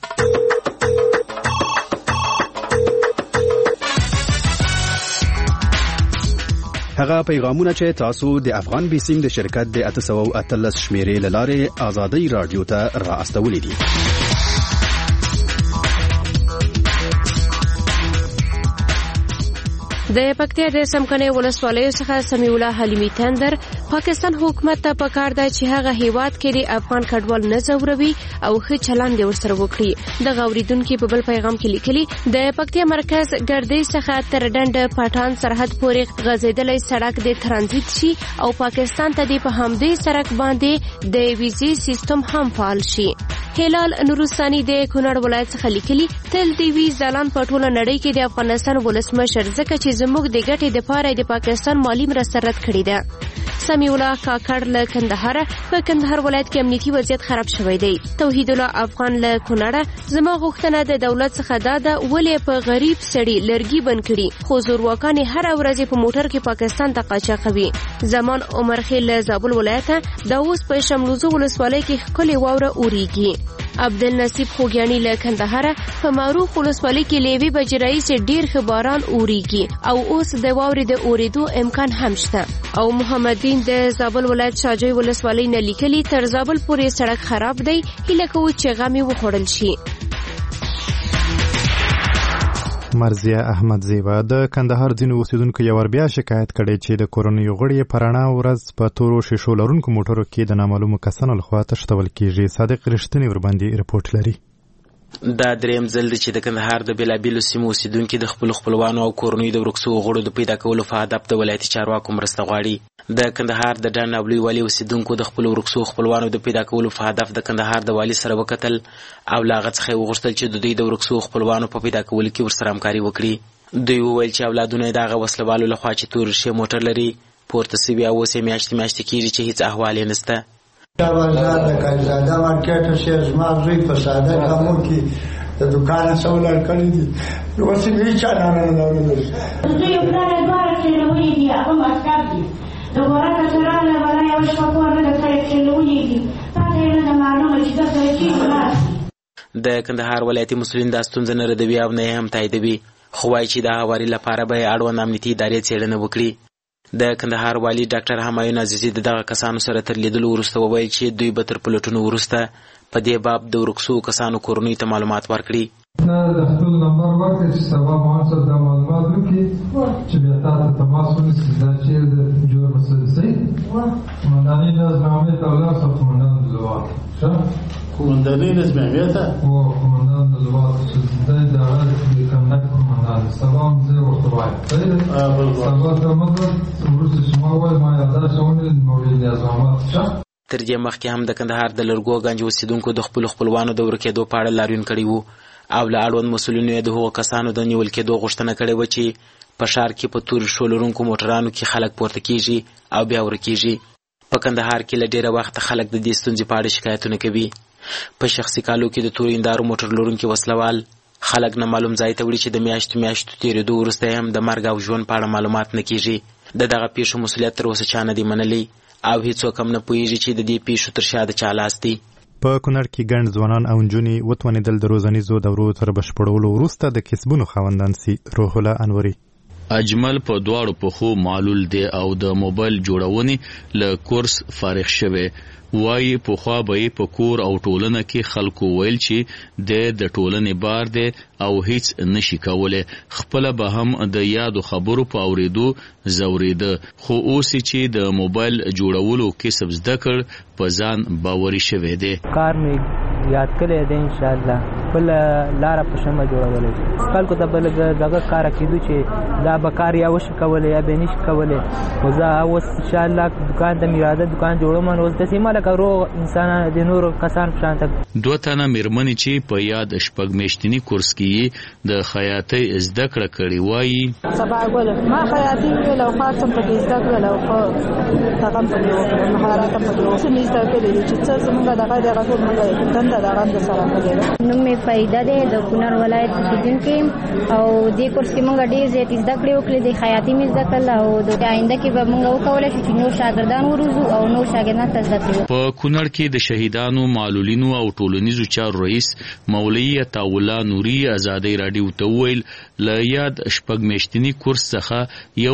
هغه پیغامونه چې تاسو د افغان بیسیم د شرکت د 813 شمیرې له لارې آزادۍ رادیو ته را استولې دي. د پکتیا د سمکنه ولسوالۍ څخه سمیع الله حلیمی تندر پاکستان حکومت ته پکار دی چې هغه هیواد کې د افغان کډوال نه ځوروي او ښه چلند ورسره وکړي. د غوریدونکو په بل پیغام کې لیکلي د پکتیا مرکز ګردې څخه تر ډنډ پټان سرحد پورې غځېدلی سړک د ترانزیت شي او پاکستان ته د په همدې سړک باندې د ویزې سیستم هم فعال شي. هلال نورستاني د کونړ ولایت څخه لیکلي تل دی وی ځلان په ټوله نړۍ کې د افغانستان ولسمشر ځکه چې زموږ د ګټې دپاره د پاکستان مالي مرسته رد کړې ده. سمیع الله کاکړ له کندهار په کندهار ولایت کې امنیتي وضعیت خراب شوی دی. توحید الله افغان له کونړ زما غوښتنه د دولت څخه دا ده ولې په غریب سړي لرګي بند کړي خو زورواکان هر ورځ په موټر کې پاکستان ته قاچاقوي. زمان عمر خیل له زابل ولایت دا اوس په شملوزو ولسوالۍ کې ښکلې واوره اورېږي. عبدالنصیب خوږیاني له کندهار په معروف ولسوالۍ کې له یوې بجې راهیسې ډېر ښه باران اورېږي او اوس د واورې د اورېدو امکان هم شته. او محمد دین د زابل ولایت شاجوی ولسوالۍ نه لیکلي تر زابل پورې سړک خراب دی، هیله کوو چې غم یې وخوړل شي. مرزیه احمد زیبا د کندهار ځینو اوسیدونکو یو ور بیا شکایت کړی چې د کورنیو غړي په رڼا ورځ په تورو شیشو لرونکو موټرو کې د نامعلومو کسانو لخوا تښتول کیږي. صادق رښتینی ورباندې رپورټ لري. دا دریم ځل دی چې د کندهار د بیلابیلو سیمو اوسیدونکي د خپلو خپلوانو او کورنیو د ورک شوو غړو د پیدا کولو په هدف د ولایتي چارواکو مرسته غواړي. د کندهار د ډان او لوی والي اوسیدونکو د خپلو ورک شوو خپلوانو د پیدا کولو په هدف د کندهار د والي سره وکتل او له هغه څخه یې وغوښتل چې د دوی د ورک شوو خپلوانو په پیدا کولو کې ورسره همکاري وکړي. دوی وویل چې اولادونه یې د هغه وسلوالو لخوا چې تور ریښې موټر لري پورته سوي او اوس یې میاشتې کېږي چې هیڅ احوال یې نشته. بازار د کاجزاده مارکیټ شه زما زوی په ساده کامو کې د دکان څولر کړی دي اوس یې چا نه راوړل. دوی په لاره دواره کې لوي دي هغه ماسکار دي د ورته سره له ولا یو شپه نه د ځای کې لوي دي تاسو نه معلومه چې دا څه کیږي. د کندهار ولایتي مسؤلین دا ستونزه نه ردوي او نه هم تاییدوي خو وايي چې د هواري لپاره به اړوند امنیتي ادارې څېړنه وکړي. د کندهار والي ډاکټر همایون عزیزي د دغه کسانو سره تر لیدلو وروسته وویل چې دوی به تر پلټونو وروسته په دې باب د ورک شوو کسانو کورنیو ته معلومات ورکړي. د خپل نمبر ورکړئ چې سبا مو سره د معلومات وکړي چې بیا تاسو تماس ونیسئ دا چې د جوړ مسلسل قومنداني نظامي تولد سره قومندان لواط قومنداني نظامي ته او قومندان لواط چې د هغه کمنټ قومندان سبا زه ورته وایم سبا ته مزه ورسې شما وای ما یاداشونه موجود نظامات تر دې مخکې هم د کندهار د لرګو گنج اوسیدونکو د خپلو خپلوانو د ورکېدو په اړه لاریون کړی وو او له اړوند مسؤلینو یې د هغو کسانو د نیول کېدو غوښتنه کړې وه چې په ښار کې په تورې ریښو لرونکو موټرانو کې خلک پورته کېږي او بیا ورکېږي. په کندهار کې له ډېره وخته خلک د دې ستونزې په اړه شکایتونه کوي. په شخصي کالو کې د تورو هندارو موټر لرونکي وسلوال خلک نه معلوم ځای ته وړي چې د میاشتو تېرېدو وروسته هم د مرګ او ژوند په اړه معلومات نه کېږي. د دغه پیښو مسؤلیت تر اوسه چا نه دی منلی او هیڅوک هم نه پوهېږي چې د دې پیښو تر شا د چا لاس دی. په کونړ کې ګڼ ځوانان او نجونې وتوانېدل د روزنیزو دورو تر بشپړولو وروسته د کسبونو خاوندان سي. روح الله انوري اجمل په دواړو پښو معلول دی او د موبایل جوړونې له کورس فارغ شوی. وایي پخوا به یې په کور او ټولنه کې خلکو ویل چې د ټولنې بار دی او هیڅ نشي کولی. خپله به هم د یادو خبرو په اورېدو ځورېده خو اوس چې د موبایل جوړولو کسب زده کړ په ځان باوري شوی دی. کار مې یاد کړی دی انشاءالله بل لاره په شمه جوړولی خلکو ته بل دغه کار کېدو چې دا به کار یا وشي کولی یا به نشي کولی خو زه اوس انشاءالله دکان ته مې اراده دکان جوړوم نو اوس داسې مه لکه روغ انسانان د نورو کسان په شان ته. 2 تنه مېرمنې چې په یاد شپږ میاشتني کورس کې د خیاطۍ زده کړه کړې وایي سبا ګل ما خیاطۍ ویل او خاصم پکې زده کړل او په هغه پکې وکړل مهارت پکې وکړل چې زده کړل چې څه زموږ دغه ټول موږ دنده دغه د سره کړل. نو مې فائدہ ده د کونړ ولایت اوسیدونکو او دې کورس کې موږ ډېر زیات زده کړې وکړې د خیاطۍ مې زده کړل او د آینده کې به موږ وکولای شو چې نور شاګردان وروزو او نور شاګردان ته زده کړو. په کونړ کې د شهیدانو معلولینو او ټولنیزو چارو رئیس مولوي عطاالله نوري ازادۍ راډیو ته وویل له یاد شپږ میاشتني کورس څخه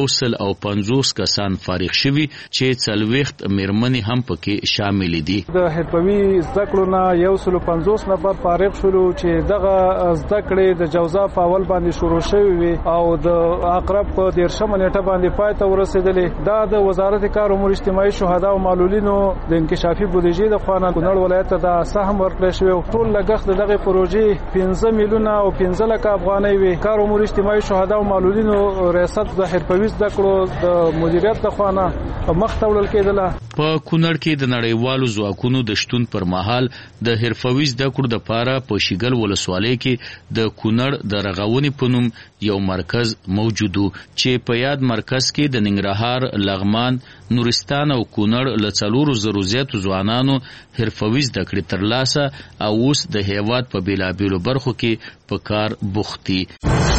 150 کسان فارغ شوي چې 40 مېرمنې هم پکې شاملې دي. د حرفوي زده کړو نه 150 نفر فارغ شولو چې دغه زده کړې د جوزا په اول باندې شروع شوې وي او د اقرب په 13 نیټه باندې پای ته ورسېدلې. دا د وزارت کار امور اجتماعي شهدا او معلولینو د انکشافي بودیجې د خوا نه کونړ ولایت ته د سهم ورکړل شوی. ټول لګښت دغه پروژې 15 میلیونه او 15 لک افغانۍ وي. کار امور اجتماعي شهدا او معلولینو ریاست د حرفوي زده کړو د مدیریت د خوا نه مخ ته وړل کېدله. په کونړ کې د نړیوالو ځواکونو د شتون پر مهال د حرفوي زده کړو لپاره په شیګل ولسوالۍ کې د کونړ د رغونې په نوم یو مرکز موجود و چې په یاد مرکز کې د ننګرهار، لغمان، نورستان او کونړ له 400 زیاتو ځوانانو حرفوي زده کړې ترلاسه او اوس د هیواد په بیلابیلو برخو کې په کار بوخت دي.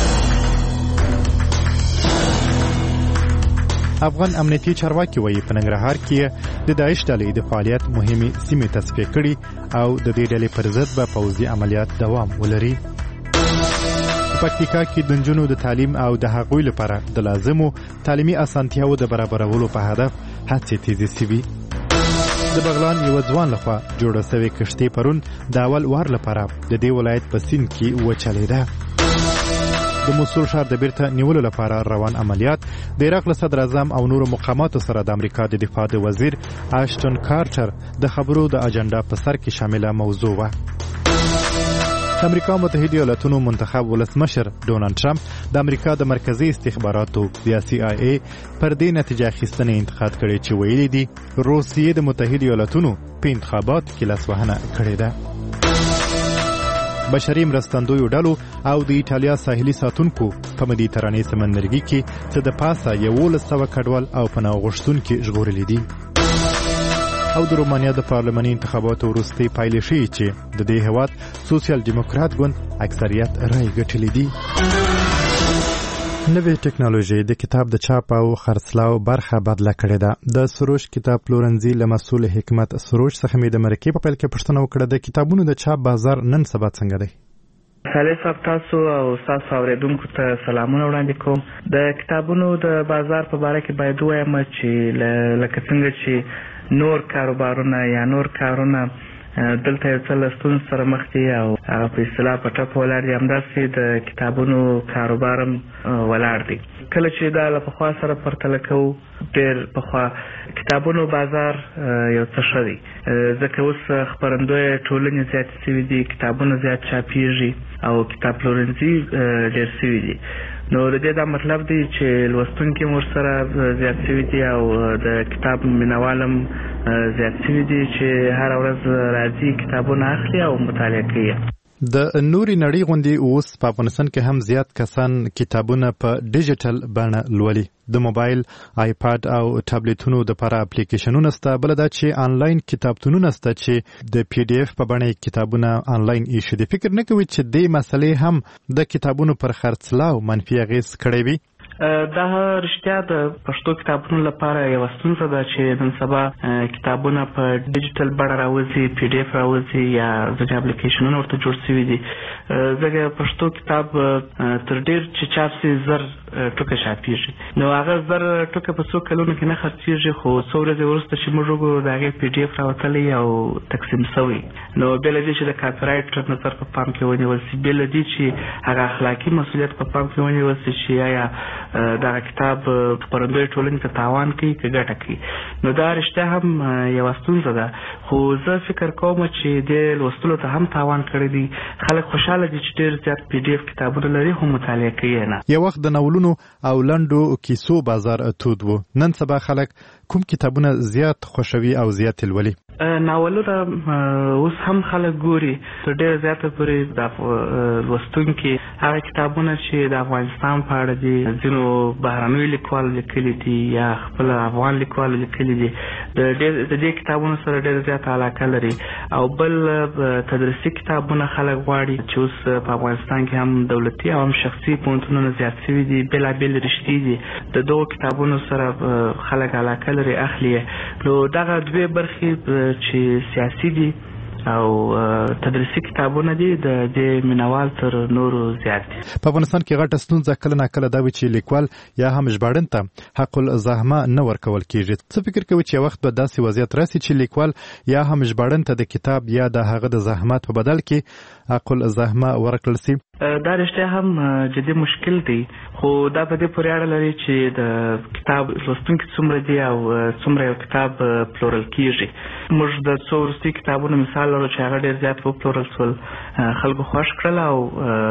افغان امنیتي چارواکي وایي په ننګرهار کې د داعش ډلې د فعالیت مهمې سیمې تصفیه کړي او د دې ډلې پر ضد به پوځي عملیات دوام ولري. په پکتیکا کې د نجونو د تعلیم او د هغوی لپاره د لازمو تعلیمي اسانتیاوو د برابرولو په هدف هڅې تیزې شوي. د بغلان یو ځوان لخوا جوړه شوې کشتۍ پرون د اول وار لپاره د دې ولایت په سیند کې وچلېده. د موصل ښار د بیرته نیولو لپاره روان عملیات د عراق له صدر اعظم او نورو مقاماتو سره د امریکا د دفاع د وزیر اشټن کارټر د خبرو د اجنډا په سر کې شامله موضوع وه. د امریکا متحده ایالاتونو منتخب ولسمشر ډونالد ټرمپ د امریکا د مرکزی استخباراتو یا CIA پر دې نتیجه اخیستنې انتقاد کړی چې ویلي دي روسیې د متحده ایالاتونو په انتخابات کې لاسوهنه کړې ده. بشري مرستندویو ډلو او د ایټالیا ساحلي ساتونکو په مدیترانې سمندرګي کې څه د پاسه 1100 کډوال او پناه غوښتونکي ژغورلي دي. او د رومانیا د پارلماني انتخاباتو وروستۍ پایلې ښیي چې د دې هېواد سوسیال ډیموکرات ګوند اکثریت رایې ګټلې دي. نوې ټکنالوژي د کتاب د چاپ او خرڅلاو برخه بدله کړې ده. د سروش کتاب پلورنځي له مسؤل حکمت سروش څخه مې د مرکې په پیل کې پوښتنه وکړه د کتابونو د چاپ بازار نن سبا څنګه دی؟ صالح صاحب تاسو او تاسو اوریدونکو ته سلامونه وړاندې کوم. د کتابونو د بازار په اړه کې باید وایم چې لکه څنګه چې نور کاروبارونه یا نور کارونه دلته یو څه له ستونزو سره مخ دي او هغه په اصطلاح په ټپ ولاړ دي، همداسې د کتابونو کاروبار هم ولاړ دی. کله چې دا له پخوا سره پرتله کوو ډېر پخوا کتابونو بازار یو څه ښه دی، ځکه اوس خپرندوی ټولنې زیاتې شوي دي، کتابونه زیات چاپېږي او کتاب پلورنځي ډېر شوي دي. نو د دې دا مطلب دی چې لوستونکي هم ورسره زیات شوي دي او د کتاب مینوال هم زیات شوي دي چې هره ورځ راځي کتابونه اخلي او مطالعه کوي. د نوري نړۍ غوندې اوس په افغانستان کې هم زیات کسان کتابونه په ډیجیټل بڼه لولي. د موبایل، آیپاد او ټابلیټونو د لپاره اپلیکیشنونه شته. بل دا چې آنلاین کتابتونونه شته چې د PDF په بڼه کتابونه آنلاین ایښي دي. فکر نه کوي چې دې مسلې هم د کتابونو پر خرڅلاو منفي اغېز کړی وي؟ دا رښتیا د پښتو کتابونو لپاره یو ستونزه ده چې نن سبا کتابونه په ډیجیټل بڼه راوځي، PDF راوځي یا ځینې اپلیکیشنونه ورته جوړ شوي دي. ځکه پښتو کتاب تر ډېر چې چاپ شي زر ټوکه چاپېږي، نو هغه زر ټوکه په څو کلونو کې نه خرڅېږي، خو څو ورځې وروسته چې موږ وګورو د هغې PDF راوتلی او تقسیم شوی. نو بې له دې چې د کاپي رایټ نظر په پام کې ونیول شي، بې له دې چې هغه اخلاقي مسؤلیت په پام کې ونیول شي چې آیا دغه کتاب خپرندوی ټولنې ته تاوان کوي که ګټه کوي، نو دا رښتیا هم یوه ستونزه ده. خو زه فکر کوم چې دې لوستلو ته هم تاوان کړی دی. خلک خوشحاله دي چې ډېر زیات PDF کتابونه لري خو مطالعه کوي نه. یو وخت د ناولونو او لنډو کیسو بازار تود و. نن سبا خلک کوم کتابونه زیات خوښوي او زیات لولي؟ ناولونه اوس هم خلک ګوري، تر ډېره زیاته پورې د لوستونکي هغه کتابونه چې د افغانستان په اړه دي، ځینو بهرنیو لیکوالو لیکلي دي یا خپل افغان لیکوالو لیکلي دي، د دې کتابونو سره ډېره زیاته علاقه لري. او بل تدریسي کتابونه خلک غواړي چې اوس په افغانستان کې هم دولتي او هم شخصي پوهنتونونه زیات شوي دي، بېلابېل رشتې دي، د دغو کتابونو سره خلک علاقه لري اخلي. نو دغه دوې برخې چې سیاسي دي او تدریسي کتابونه دي د دې مینوال تر نورو زیات دي. په افغانستان کې غټه ستونزه کله ناکله دا وي چې لیکوال یا هم ژباړن ته حق الزحمه نه ورکول کیږي. څه فکر کوي چې وخت به داسې وضعیت راسي چې لیکوال یا هم ژباړن ته د کتاب یا د هغه د زحمت په بدل کې حق الزحمه ورکړل شي؟ دا رښتیا هم جدي مشکل دی، خو دا په دې پورې اړه لري چې د کتاب لوستونکي څومره دي او څومره یو کتاب پلورل کیږي. موږ د څو وروستي کتابونو مثال لرو چې هغه ډېر زیات وپلورل شول، خلکو خوښ کړل او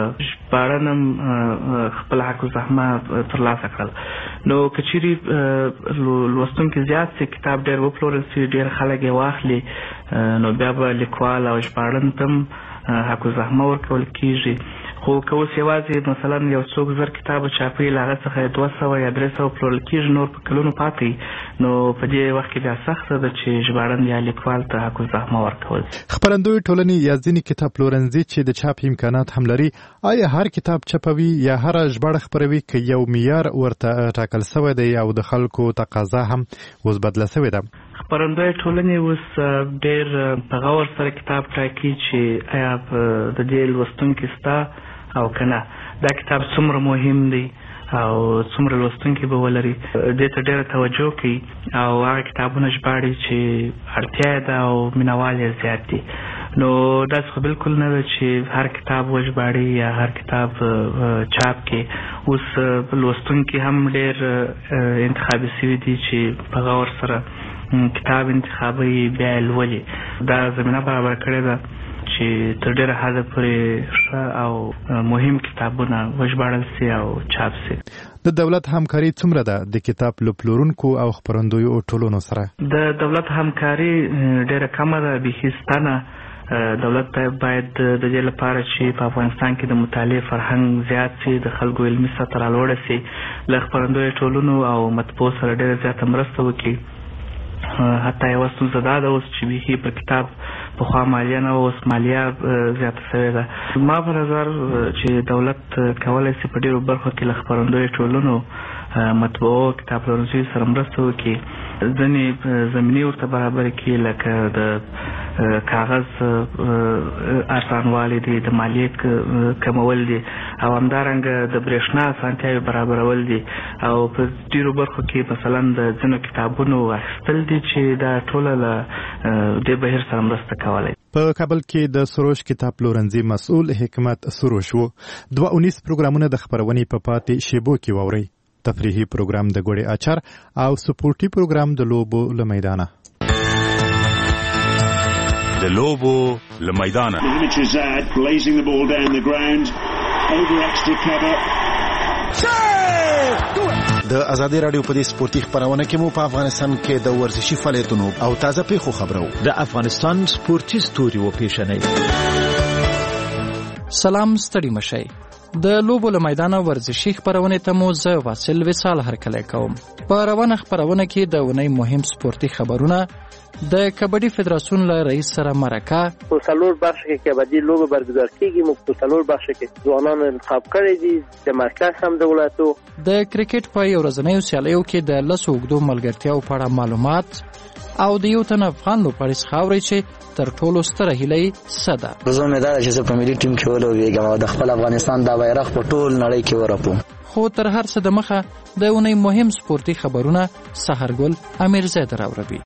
ژباړن هم خپل حق الزحمه ترلاسه کړل. نو که چیرې لوستونکي زیات سي، کتاب ډېر وپلورل سي، ډېر خلک یې واخلي، نو بیا به لیکوال او ژباړن ته هم حق الزحمه ورکول کیږي. خو که اوس یوازې مثلا یو څوک زر کتابه چاپي له هغه څخه 200 یا 300 پلورل کېږي، نور په کلونو پاتې، نو په دې وخت کې بیا سخته ده چې ژباړن یا لیکوال ته حق الزحمه ورکول. خپرندوی ټولنې یا ځینې کتاب پلورنځي چې د چاپ امکانات هم لري، آیا هر کتاب چاپوي یا هر ژباړه خپروي که یو معیار ورته ټاکل شوی دی او د خلکو تقاضا هم اوس بدله شوې ده؟ خپرندوی ټولنې اوس ډېر په غور سره کتاب ټاکي چې آیا د دې لوستونکي شته او کنه، دا کتاب څومره مهم دی او څومره لوستونکي به ولري. دې ته ډېره توجه کوي او هغه کتابونه ژباړي چې اړتیا ده او مینوال یې زیات دي. نو داسې خو بالکل نه ده چې هر کتاب وژباړي یا هر کتاب چاپ کې. اوس لوستونکي هم ډېر انتخابي شوي دي چې په غور سره کتاب انتخابي بیا یې لولي. دا زمینه برابر کړې ده چې تر ډېره حده پورې ښه او مهم کتابونه وژباړل سي او چاپ سي. د دولت همکاري څومره ده د کتاب له پلورونکو او خپرندویو ټولنو سره؟ د دولت همکاري ډېره کمه ده، بیخي شته نه. دولت باید د دې لپاره چې په افغانستان کې د مطالعې فرهنګ زیات سي، د خلکو علمي سطح رالوړه سي، له خپرندویو ټولنو او مطبوعو سره ډېره زیاته مرسته وکړي. حتی یوه ستونزه دا ده اوس چې بیخي پر کتاب پخوا مالیه نه وه، اوس مالیه زیاته شوې ده. ما په نظر چې دولت کولی شي په ډېرو برخو کې له خپرندویو ټولنو، مطبوعو، کتاب پلورنځیو سره مرسته وکړي، ځینې زمینې ورته برابرې کړي، لکه د کاغذ ارزانوالی دی، د مالیې کمول دي، او همدارنګه د برېښنا اسانتیاوې برابرول دي، او په ډېرو برخو کې مثلا د ځینو کتابونو اخیستل دي چې دا ټوله له دې بهیر سره مرسته کولی. په کابل کې د سروش کتاب پلورنځي مسؤل حکمت سروش و 2 پروګرامونه د خپرونې په پاتې شیبو کې واوري. تفریحي پروګرام د ګوړې اچار او سپورټي پروګرام د لوبو له میدانه. د لوبو له میدانه د ازادي رادیو په دې سپورتي خبرونه کې مو په افغانستان کې د ورزشي فعالیتونو او تازه پیښو خبرو د افغانستان سپورتي ستوري و پیښنې. سلام، ستړي مشئ. د لوبو له میدانه ورزشي خبرونه ته مو زه واصل وصال هرکلی کوم. په روانه خبرونه کې د ونې مهم سپورتي خبرونه، د کبډي فدراسیون له رئیس سره مرکه، په څلور بخش کې کبډي لوبه برگزار کیږي. موږ په څلور بخش کې ځوانان انتخاب کړي دي، د مرکز هم د ولایتو. د کرکټ په یو ورځنیو سیالیو کې د لسو اوږدو ملګرتیاو په اړه معلومات او د یو تن افغان لوبغاړي څخه اورئ چې تر ټولو ستره هیله یې څه ده. زه مې دا چې زه په ملي ټیم کې ولوبېږم او د خپل افغانستان دا بیرغ په ټول نړۍ کې ورپوم. خو تر هر څه د مخه د اونۍ مهم سپورتي خبرونه سحرګل امیرزاد راوړي.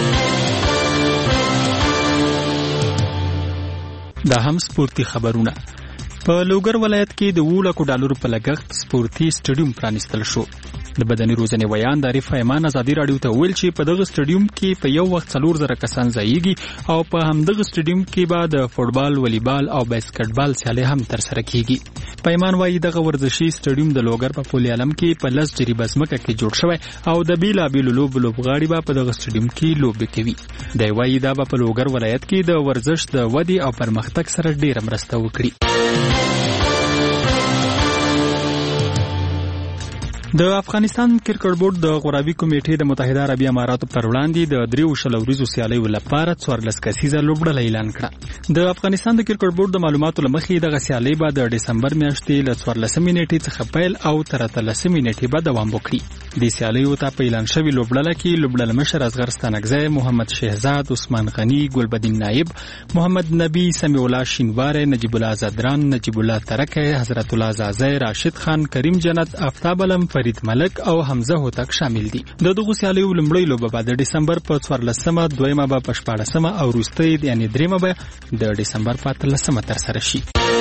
دا هم سپورتي خبرونه. په لوګر ولایت کې د $200,000 په لګښت سپورتي سټیډیوم پرانیستل شو. د بدني روزنې ویان د عارف ایمان ازادي رادیو ته ویل چې په دغه سټیډیوم کې په یو وخت 4,000 کسان ځایږي او په همدغه سټیډیوم کې به د فوټبال، والیبال او باسکټبال سیالۍ هم ترسره کیږي. پیمان وايي دغه ورزشي سټیډیوم د لوګر په پولي عالم کې په 10 جریبه ځمکه کې جوړ شوی او د بیلابیلو لوبغاړي به په دغه سټیډیوم کې لوبې کوي. دی وايي دا به په لوګر ولایت کې د ورزش د ودې او پرمختګ سره ډیره مرسته وکړي. د افغانستان کرکټ بورډ د غورابي کمیټې د متحده عربي اماراتو پر وړاندې د 3 ورځو سیالیو لپاره 14 کسیزه لوبډله اعلان کړه. د افغانستان د کرکټ بورډ د معلوماتو لمخې دغه سیالي به د ډسمبر میاشتې له 14 نیټې څخه پیل او تر 13 نیټې به دوام وکړي. د سیالیو ته په اعلان شوی لوبډله کې لوبډله مشر اصغر ستانکزی، محمد شهزاد، عثمان غنی، ګلبدین نایب، محمد نبی، سمیع الله شینواره، نجیب الله زدران، نجیب الله ترکه، حضرت الله زازی، راشد خان، کریم جنت، آفتاب علم، فرید ملک او حمزه هوتک شامل دي. د دغه سیالیو لومړی لوبه به د ډسمبر په 14مه، دویمه به په 14مه او وروستۍ یعنی دریمه به د ډسمبر په 13مه ترسره شي.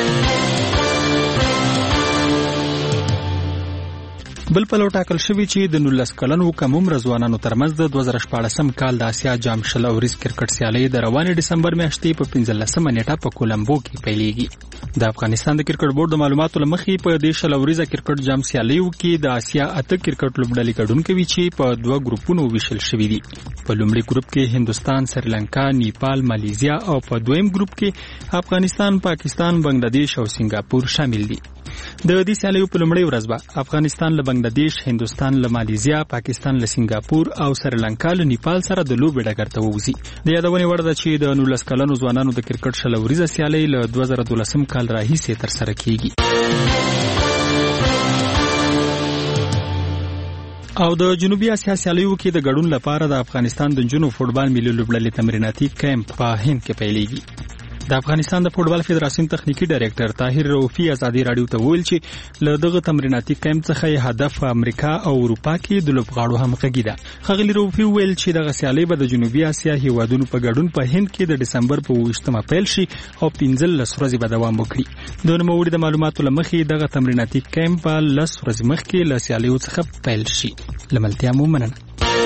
بل په لو ټاکل شوی چې د 19 کلنو کم عمر ځوانانو ترمنځ د 2014 کال د آسیا جام شل اوریز کرکټ سیالي د روانې ډسمبر میاشتې په 15مه نیټه په کولمبو کې پیلېږي. د افغانستان د کرکټ بورډ د معلوماتو لمخې په دې شل اوریزه کرکټ جام سیالیو کې د آسیا 8 کرکټ لوبډلې ګډون کوي چې په 2 ګروپونو ویشل شوي دي. په لومړي ګروپ کې هندستان، سریلانکا، نیپال، مالیزیا او په دویم ګروپ کې افغانستان، پاکستان، بنگلاديش او سنگاپور شامل دي. د دې سیالیو په لومړۍ ورځ به افغانستان له بنگلاديش، هندستان له مالیزیا، پاکستان له سنگاپور او سریلانکا له نیپال سره د لوبې ډګر ته ووځي. د یادونې وړ ده چې د 19 کلنو ځوانانو د کرکټ شل اوریزه سیالي له 2012 کال راهیسې ترسره کیږي. او د جنوبي اسیا سیالیو کې د ګډون لپاره د افغانستان د جنوب فوټبال ملي لوبډلې تمریناتي کیمپ په هند کې پیلېږي. د افغانستان د فوټبال فدراسیون تخنیکی ډایریکټر طاهر رؤفي ازادي رادیو ته ویل چې له دغه تمریناتي کیمپ څخه هدف امریکا او اروپا کې د لوبغاړو همغږي ده. ښاغلي رؤفي ویل چې دغه سیالي به د جنوبي اسیا هیوادونو په ګډون په هند کې د ډسمبر په 20مه پیل شي او 15 ورځې به دوام وکړي. د نوموړي د معلوماتو لمخې دغه تمریناتي کیمپ په 10 ورځې مخکې له سیالیو څخه پیل شي. لملتیا مو مننه.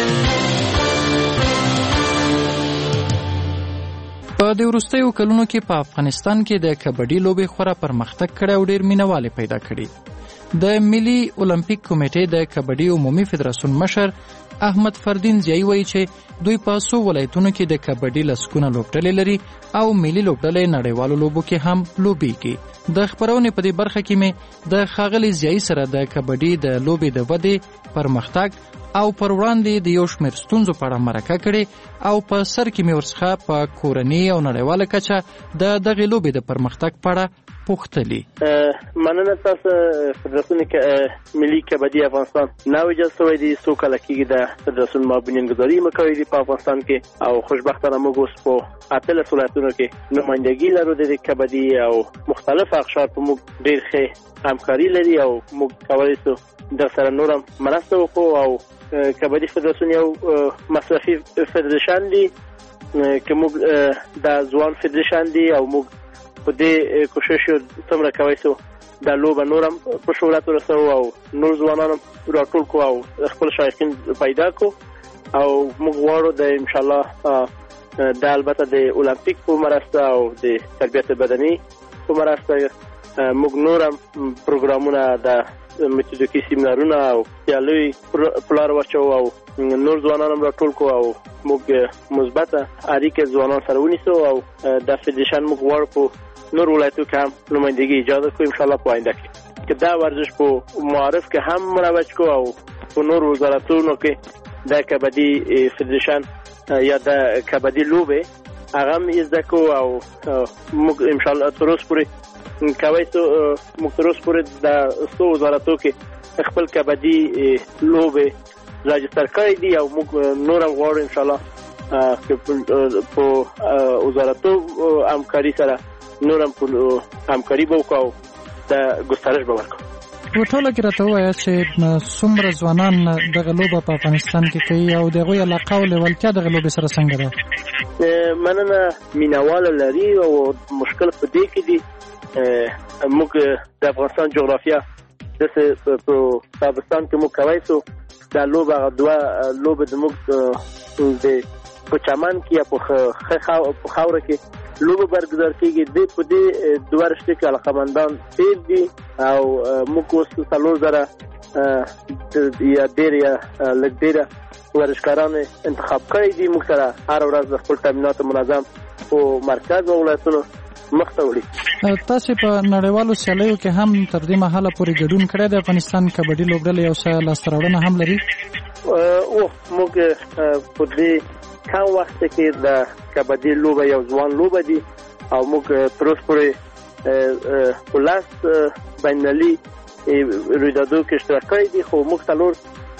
په د وروستیو کلونو کې په افغانستان کې د کبډي لوبې خورا پرمختګ کړی او ډېر مینوال پیدا کړي. د ملي اولمپیک کمیټې د کبډي عمومي فدراسیون مشر احمد فردین ضیاء وایي چې دوی په څو ولایتونو کې د کبډي لسګونه لوبډلې لري او ملي لوبډلې نړیوالو لوبو کې هم لوبېږي. د خبرونې په دې برخه کې مې د ښاغلي ضیاء سره د کبډي د لوبې د ودې، پرمختګ او پر وړاندې د یو شمېر ستونزو په اړه مرکه کړې او په سر کې مې ورڅخه په کورنۍ او نړیواله کچه د دغې لوبې د پرمختګ په اړه پوښتلي. مننه تاسو. فدراسیون ملي کبډي افغانستان نو اجازه شوی دی څو کال کېږي د فدراسیون بنیانګذاري مکوي دی په افغانستان کې او خوشبختانه موږ اوس په 18 ولایتونو کې نمائندګي لرو د کبډي او مختلف اقشار په موږ ډېر ښه همکاري لري او موږ کولی شو د سره نورم مرسته وکړو او کبډي فدراسیون یو مصرفي فدراسیون دی که موږ د ځوان فدراسیون دی او موږ په دې کوشش څومره کوي شو د لوبه نورم په شهرت ورسو او نور ځوانان راټول کو او خپل شایقین پیدا کو او موږ غواړو د ان شاء الله د البته د اولمپیک په مرسته او د تربیت بدني په مرسته موږ نورم پروګرامونه د میتودیکی سیمینارونه او سیالي پلان واچو او نور ځوانان هم راټول کو او موږ مثبته اړیکې ځوانان سره ونیسو او د فدراسیون موږ غواړو په نور ولایتو کې هم نمائندګي اجازه کوي ان شاء الله په آینده کې که دا ورزش په معارف کې هم مروج کو او په نور وزارتونو کې د کبډي فدراسیون یا د کبډي لوبې هغه هم زده کو او موږ ان شاء الله تر اوسه پورې کوي ته موږ تر اوسه پورې د څو وزارتو کې خپل کبډي لوبې راجستر کړی دي او موږ نور هم غواړو ان شاء الله په وزارتو همکاري سره نورم همکاري وکړو د ګسترش به ورکړو. په ټوله کې راته ووایه چې څومره ځوانان دغه لوبه په افغانستان کې کوي او د هغوی علاقه او لیوالتیا دغه لوبې سره څنګه ده؟ مننه. مینهواله لري او مشکل په دې کې دي موږ د افغانستان جغرافیه داسې په تابستان کې موږ کوی شو دا لوبه دوه لوبې د موږ د په چمن کې یا په خاوره کې لوبه برگزار کیږي. د په دې دوه رشته کې علاقمندان ډېر دي او موږ اوس 3000 یا ډېر یا لږ ډېر ورزشکاران انتخاب کړي دي. موږ سره هر ورځ خپل تمرینات منظم او مرکز او ولایتونو مخ ته وړي. تاسو په نړیوالو سیالیو کې هم تر دې مهاله پورې ګډون کړی د افغانستان کبډي لوبډلې یو څه لاسته راوړنه هم لري؟ موږ په دې کم وخت کې د کبډي لوبه یو ځوان لوبه دي او موږ تر اوسه پورې په لاس باندې رویدادو کې اشتراک کړی دي، خو موږ څلور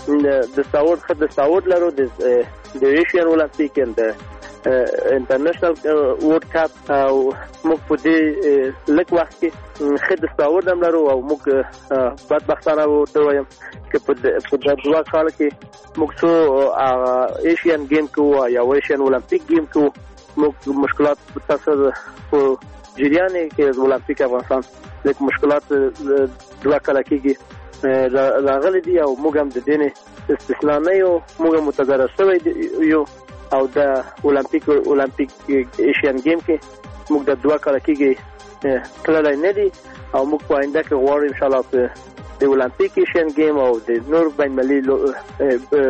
د ساوډ لرو د ایشین اولمپیک اند انټرنیشنل ورلد کپ او موږ په دې لږ وخت کې خد ساوډ هم لرو او موږ بدبختانه ورته وایم چې په د دوه کال کې موږ څو ایشین گیم کې یا ایشین اولمپیک گیم کې موږ مشکلات تاسو په جریان کې اولمپیک افغانستان لیک مشکلات دوه کال کېږي راغلي دي او موږ هم د دې استثناء نه یو، موږ متضرر شوی یو او د اولمپیک ایشین گیم کې موږ د دوه کال کېږي تللی نه دي او موږ په آینده کې غواړو ان شاء الله په د اولمپیک ایشین گیم او د نور بین المللي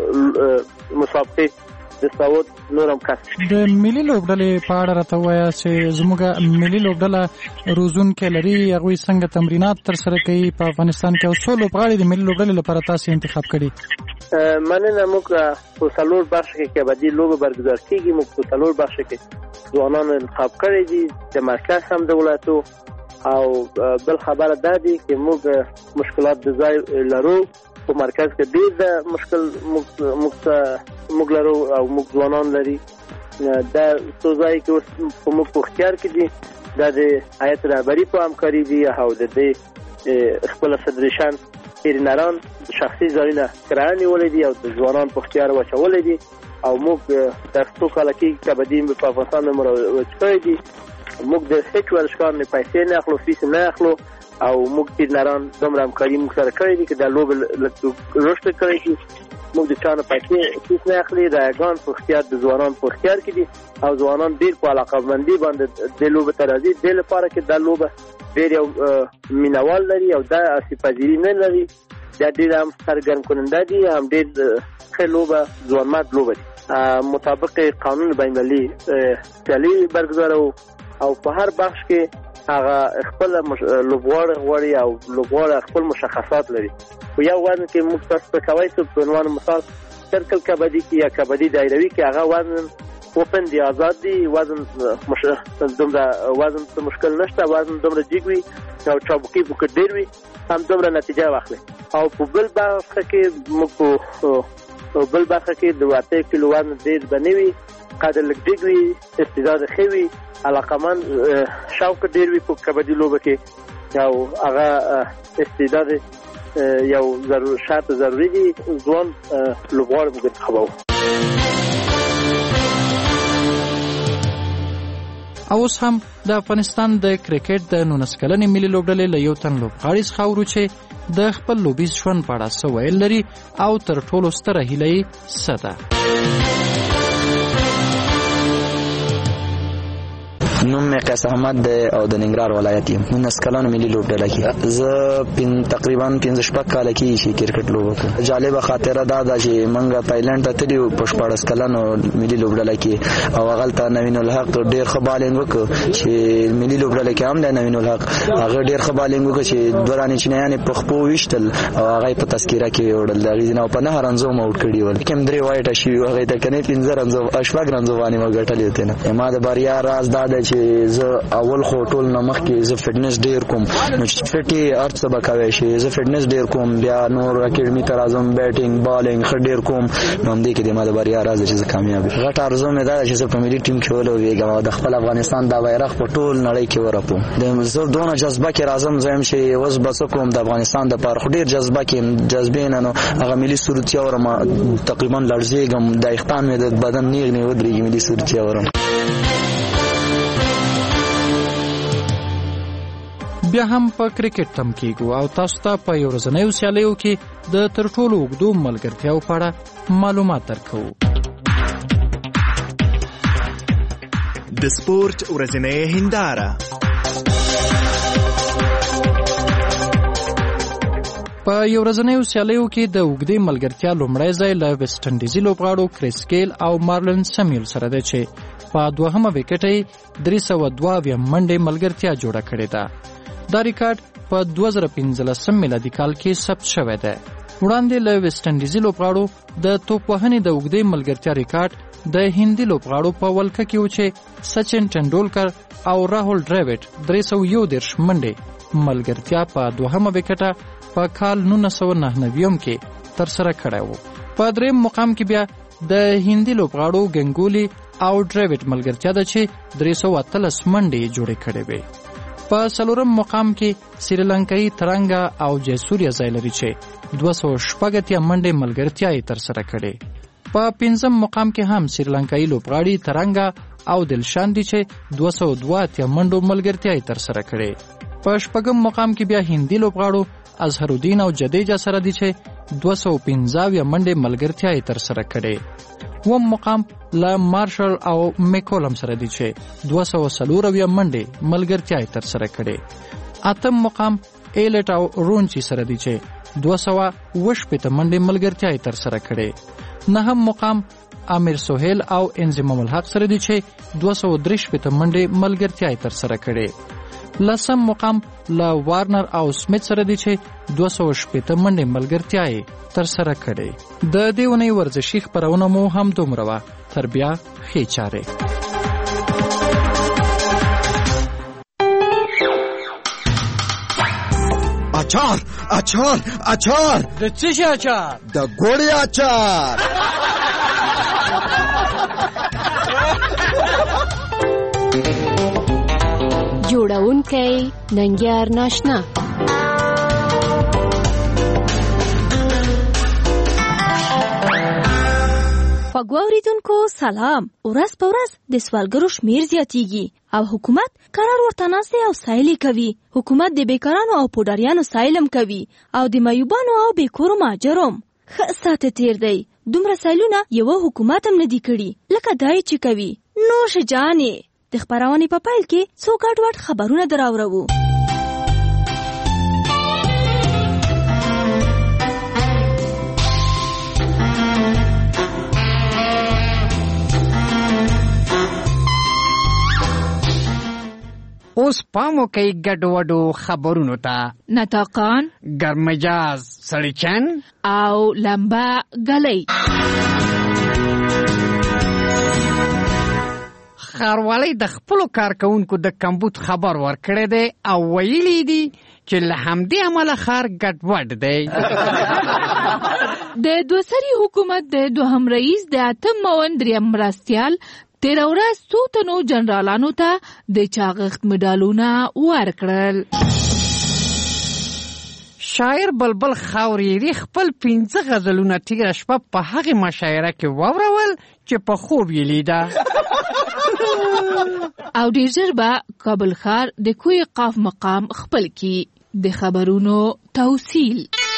مسابقې د ساوډ نورم کس د ملي لوبډلې په اړه راته وایه چې زموږ ملي لوبډله روزونکې لري، هغوی څنګه تمرینات ترسره کوي په افغانستان کې او څو لوبغاړي د ملي لوبډلې لپاره تاسو انتخاب کړي؟ مننه. موږ په څلور برخه کې کبډي لوبه برگزار کیږي. موږ په څلور برخه کې ځوانان انتخاب کړي دي د مرکز هم د ولایتو او بل خبره دا دی چې موږ مشکلات د ځای لرو په مرکز کې ډېر د مشکل موږ لرو او موږ ځوانان لري دا څو ځای کې په موږ په اختیار کې دي دا د هیئت رهبري په همکاري دي او د دې خپل فدریشن ترینران شخصي ځایونه کرایه نیولې دي او د ځوانان په اختیار واچولې دي او موږ د څو کال کې کبډي په افغانستان کې مروج کړی دي. موږ د هیڅ ورزشکار نه پیسې نه اخلو، فیس نه اخلو او موږ ترینران دومره همکاري موږ سره کړې دي چې دا لوبه رشد کړی دي. موږ د چانه پیسې فیس نه اخلي، رایګان په اختیار د ځوانان په اختیار کې دي او ځوانان ډېر په علاقه‌مندي باندې د لوبه ته راځي د لپاره چې دا لوبه ډېر یو مینوال لري او دا اصلي نه لري، دا ډېر هم سرګرم کننده دي، هم ډېر ښه لوبه ځوانمرد لوبه دي. مطابق قانون بین المللي سیالي برگزارو او په هر بخش کې هغه خپل لوبغاړي او لوبغاړي خپل مشخصات لري. په یو وزن کې موږ تاسو ته کوي چې په عنوان مثال سرکل کبډي کې یا کبډي دایروي کې هغه وزن اوپن دی، آزاد دی، وزن دومره وزن څه مشکل نشته، وزن دومره جګ وي او چابکي په ډېر وي هم دومره نتیجه واخلي. او په بل برخه کې موږ په بل برخه کې د 8 کیلو وزن ډېر بنوي، قدر لږ جګ وي، استعداد ښه وي، علاقمند شوق ډېر وي په کبډي لوبه کې او هغه استعداد یو شرط ضروري دي ځوان لوبغاړي موږ انتخابوو. اوس هم د افغانستان د کرکټ د 19 کلنې ملي لوبډلې له یو تن لوبغاړي څخه اورو چې د خپل لوبیز ژوند په اړه څه ویل لري او تر ټولو ستره هیله یې څه ده. نوم مې قیس احمد دی او د ننګرهار ولایت یم. 19 کلن ملي لوبډله کې زه تقریبا 15 کاله کې شي کرکټ لوبه کوم. جالبه خاطره دا ده چې موږ تایلند ته تلو په 14 کلنو ملي لوبډله کې او هغه نوین الحق ډېر ښه بالینګ وکړ چې ملي لوبډله کې هم د نوین الحق هغه ډېر ښه بالینګ وکړ چې دوران چینایان په خپو وشتل او هغه په تذکره کې وړل د غیزنه په نه رنزو موټ کړی ول کوم درې وایټ شي هغه ته کني 15 رنزو اشواګ رنزو باندې وګټلې ته ما د باریا راز دا ده چې زه اول خو ټول نمخ کې زه فټنس ډیر کوم نو فټي ارت سبا کوي شي زه فټنس ډیر کوم بیا نور اکیډمي تر اعظم بیټینګ بالینګ خ ډیر کوم نو هم دې کې د ما د باریا راز چې زه کامیاب غټ ارزو مې دا چې زه په ملي ټیم کې ولويږم او د خپل افغانستان د بیرغ په ټول نړۍ کې ورپم د زه دونه جذبه کې راځم زم چې وس بس کوم د افغانستان د پاره ډیر جذبه کې جذبین نو هغه ملي صورتیا ورم تقریبا لړزېږم د اختان مې د بدن نیغ نه ودرېږي ملي صورتیا ورم. بیا هم په کرکټ تم کېږو او تاسو ته په یو ورځنیو سیالیو کې د تر ټولو اوږدو ملګرتیاو په اړه معلومات درکوو. د سپورت ورځنۍ هنداره په یو ورځنیو سیالیو کې د اوږدې ملګرتیا لومړی ځای له ویسټ انډیزي لوبغاړو کریس ګیل او مارلن سمیول سره دی چې په 2مه وکټ یې 302 منډې ملګرتیا جوړه کړې ده. دا ریکارډ په 2015 میلادي کال کې ثبت شوی دی. وړاندې له ویسټ انډیزي لوبغاړو د توپ وهنې د اوږدې ملګرتیا ریکارډ د هندي لوبغاړو په ولکه کې و چې سچن ټنډولکر او راهول ډراوډ 311 منډې ملګرتیا په 2مه وکټه په کال 1999 کې ترسره کړی و. په 3م مقام کې بیا د هندي لوبغاړو ګنګولي او ډراوډ ملګرتیا ده چې 313 منډې جوړې کړې وې. په 4م مقام کې سریلانکایي ترنګا او جیسوریا ځای لري چې 280 منډې ملګرتیا یې ترسره کړې. په 5م مقام کې هم سریلانکایي لوبغاړي ترنګا او دلشان دي چې 202 منډو ملګرتیا یې ترسره کړې. په 6م مقام کې بیا هندي لوبغاړو اظهرالدین او جدیجا سره دي چې 215 منډې ملګرتیا یې ترسره کړې. 9م مقام له مارشل او میکولم سره دي چې 240 منډې ملګرتیا یې ترسره کړې. 8م مقام ایلټ او رونچی سره دي چې 218 منډې ملګرتیا یې ترسره کړې. 9م مقام امیر سهیل او انضمام الحق سره دي چې 263 منډې ملګرتیا یې ترسره کړې. 10م مقام له وارنر او سمیت سره دي چې 218 منډې ملګرتیا یې ترسره کړې. د دې ونې ورزشي خپرونه مو هم دومره وه. تر بیا ښې چارې. اچار اچار اچار د څه شي اچار؟ د ګوړې اچار. جوړونکی ننګیار ناشنا. خوږو اوریدونکو سلام. ورځ په ورځ د سوالګرو شمیر زیاتیږي او حکومت قرار ورته ناست او سایلې کوي. حکومت د بیکارانو او پوډاریانو سایلم کوي او د معیوبانو او بیکورو ماجرو ښه ساته تیر دی. دومره سایلونه یو حکومت هم نه دی کړي لکه دای چې کوي. نوش جانې د خبرونې په پیل کې څو ګډوډ خبرونه دراوړو. اوس پامو کوي ګډوډو خبرونو ته. نطاقان، ګرمجاز، سړیچن او لمبا ګلۍ. ښاروالۍ د خپلو کارکوونکو د کمبود خبر ورکړی دی او ویلي دي چې له همدې امله ښار ګډوډ دی. د دوسري حکومت د دوهم رئیس د 8 معاون دریم مرستیال 13 ورځ څو تنو جنرالانو ته د چاغښت مډالونه ورکړل. شاعر بلبل خاوريري خپل 15 غزلونه تیره شپه په هغې مشاعره کې واورول چې په خوب یې لیده. او ډېر ژر به کابل ښار د کوی قاف مقام خپل کی. د خبرونو توصیل.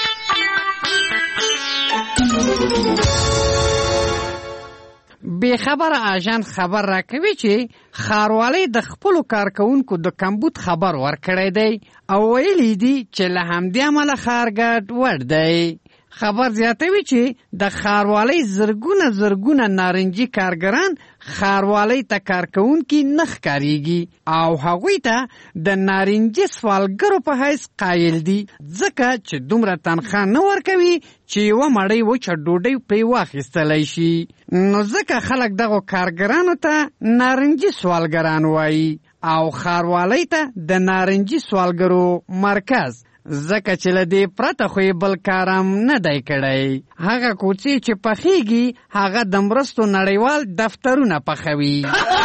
بے خبر آژان خبر راکوي چې ښاروالۍ د خپلو کارکوونکو د کمبود خبر ورکړی دی او ویلي دي چې له همدې امله ښار ګډوډ دی. خبر زیاتوي چې د ښاروالۍ زرګونه نارنجي کارګران ښاروالۍ ته کارکوونکي نه ښکارېږي او هغوی ته د نارنجي سوالګرو په حیث قایل دي ځکه چې دومره تنخواه نه ورکوي چې یوه مړۍ وچه ډوډۍ پرې واخیستلی شي. نو ځکه خلک دغو کارګرانو ته نارنجي سوالګران وایي او ښاروالۍ ته د نارنجي سوالګرو مرکز، ځکه چې له دې پرته خو یې بل کارم نه دی کړی. هغه کوڅې چې پخېږي هغه د مرستو نړیوال دفترونه پخوي.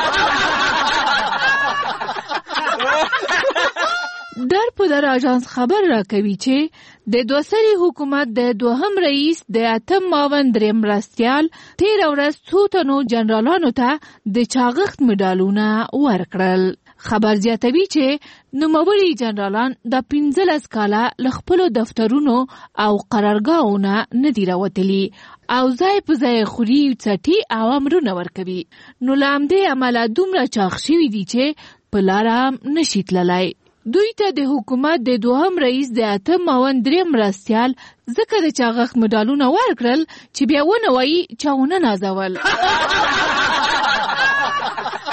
در په در آژانس خبر راکوي چې د دوسري حکومت د دوهم رئیس د 8 معاون دریم مرستیال 13 ورځ څو تنو جنرالانو ته د چاغښت مډالونه ورکړل. خبر زیاتوي چې نوموړي جنرالان د 15 کاله له خپلو دفترونو او قرارګاهونو نه دي راوتلي او ځای په ځای خوري څټي او امرونه ورکوي. نو له همدې امله دومره چاغ شوي دي چې په لاره هم نشي تللی. دوی ته د حکومت د دوهم رئیس د 8 معاون دریم مرستیال ځکه د چاغښت مډالونه ورکړل چې بیا ونه وایي چا ونه نازول.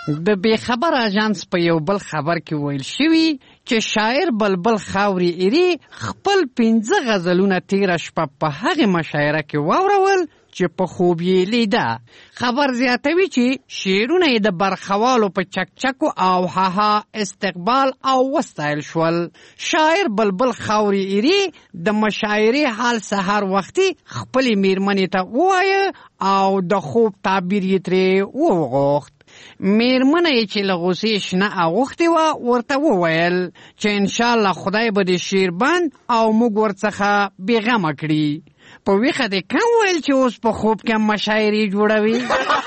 د بې خبر اژانس په یو بل خبر کې ویل شوي چې شاعر بلبل خاوري ایري خپل 15 غزلونه تیره شپه په هغې مشاعره کې واورول چې په خوب یې لیده. خبر زیاتوي چې شعرونه یې د برخوالو په چکچکو او هاها استقبال او وستایل شول. شاعر بلبل خاوري ایري د مشاعرې حال سهار وختي خپلې میرمنې ته ووایه او د خوب تعبیر یې ترې وغوښت. میرمنه یې چې له غوسې شنه اغوښتې وه ورته وویل چې انشاءالله خدای به دې شعر بند او موږ ورڅخه بېغمه کړي. په ویښه دې کم ویل چې اوس په خوب کې هم مشاعرې جوړوي.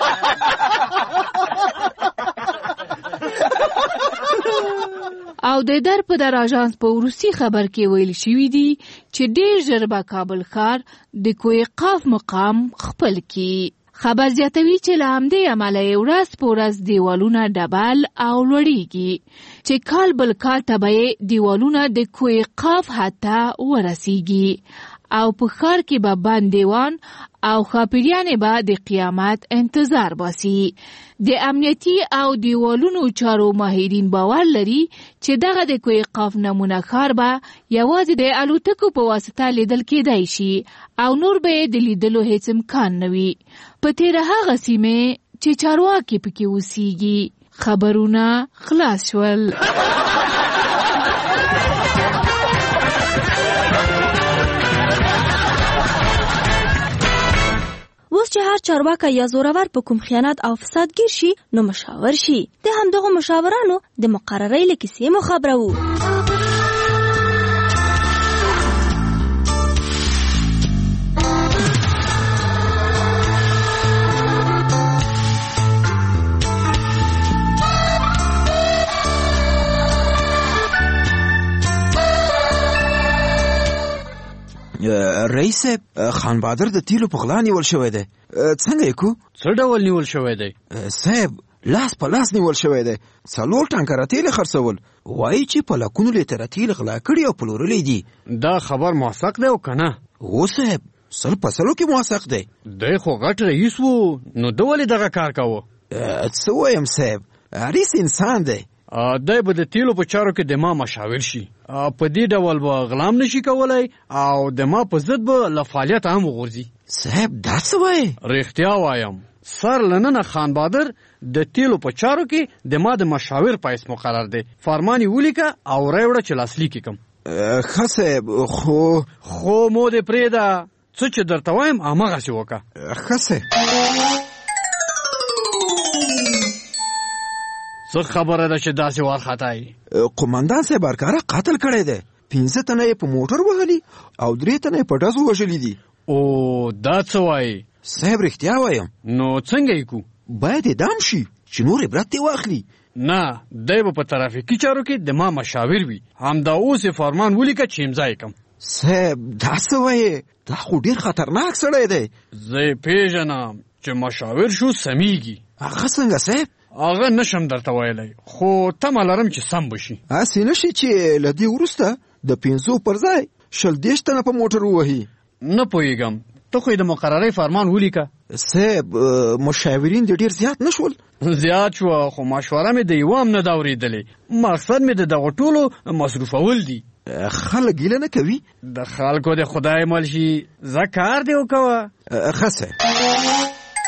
او د در په در اژانس په روسي خبر کې ویل شوي دي چې ډېر ژر به کابل ښار د کوه قاف مقام خپل کړي. خبر زیاتوي چې له همدې امله یې ورځ په ورځ دیوالونه ډبل او لوړېږي چې کال بل کال ته به یې دیوالونه د کوه قاف حد ته ورسیږي او په ښار کې به بند دیوان او ښاپیریانې به د قیامت انتظار باسي. د امنیتي او دیوالونو چارو ماهرین باور لري چې دغه د کوه قاف نمونه ښار به یوازې د الوتکو په واسطه لیدل کېدای شي او نور به یې د لیدلو هیڅ امکان نه وي. په تیره هغه سیمې چې چارواکي پکې اوسیږي. خبرونه خلاص شول. اوس چې هر چارواکی یا زورور په کوم خیانت او فساد ګیر شي نو مشاور شي. د همدغو مشاورانو د مقررۍ له کیسې مو خبرو. رئیس صاحب خان بهادر د تیلو په غلا نیول شوی دی. څنګه یې کو؟ څه ډول نیول شوی دی؟ صاحب لاس په لاس نیول شوی دی. 4 ټانکره تیل خرڅول. وایي چې په لکونو لیتره تیل غلا کړي او پلورلی دي. دا خبر موثق دی او که نه؟ هو صاحب 100% کې موثق دی. دی خو غټ رئیس و نو ده ولې دغه کار کوه؟ څه وایم صاحب رئیس انسان دی. دی به د تیلو په چارو کې د ما مشاور شي. په دې ډول به غلام نشي کولای او د ما په ضد به له فعالیت هم وغورځي. صاحب دا څه وایي؟ رښتیا وایم سر لننه خان بهادر د تیلو په چارو کې د ما د مشاور په حیث مقرر دی. فرمان یې ولیکه او راوړه چې لاسلیک کړم. ښه صاحب خو مو دې پرېږده څه چې درته وایم هماغسې وکړه. ښه صاحب څه خبره ده چې داسې وارخطایي؟ قومندان صاحب هرکاره قتل کړی دی. 15 تنه یې په موټر وهلي او 3 تنه یې په ډزو وژلي دي. او دا څه وایي؟ صاحب رښتیا وایم. نو څنګه یې کو؟ باید اعدام شي چې نور عبرت دې واخلي. نه دی به په ترافیکي چارو کې د ما مشاور وي. همدا اوس یې فرمان ولیکه چې امضا یې کړم. صاحب دا څه وایي؟ دا خو ډېر خطرناک سړی دی. زه یې پیژنم چې مشاور شو سمیږي. هغه څنګه صاحب؟ هغه نشم درته ویلی خو تمه لرم چې سم بشي. هسې نشي چې له دې وروسته د 500 پر ځای 20 تنه په موټر ووهي. نه پوهېږم ته خو یې د مقررۍ فرمان ولیکه. صاحب مشاورین دې ډېر زیات نه شول؟ زیات شوه خو مشوره مې د یوه هم نه ده اورېدلې. مقصد مې د دغو ټولو مصروفول دي. خلک ګیله نه کوي؟ د خلکو د خدای مل شي زه کار دې وکوه. ښه صاحب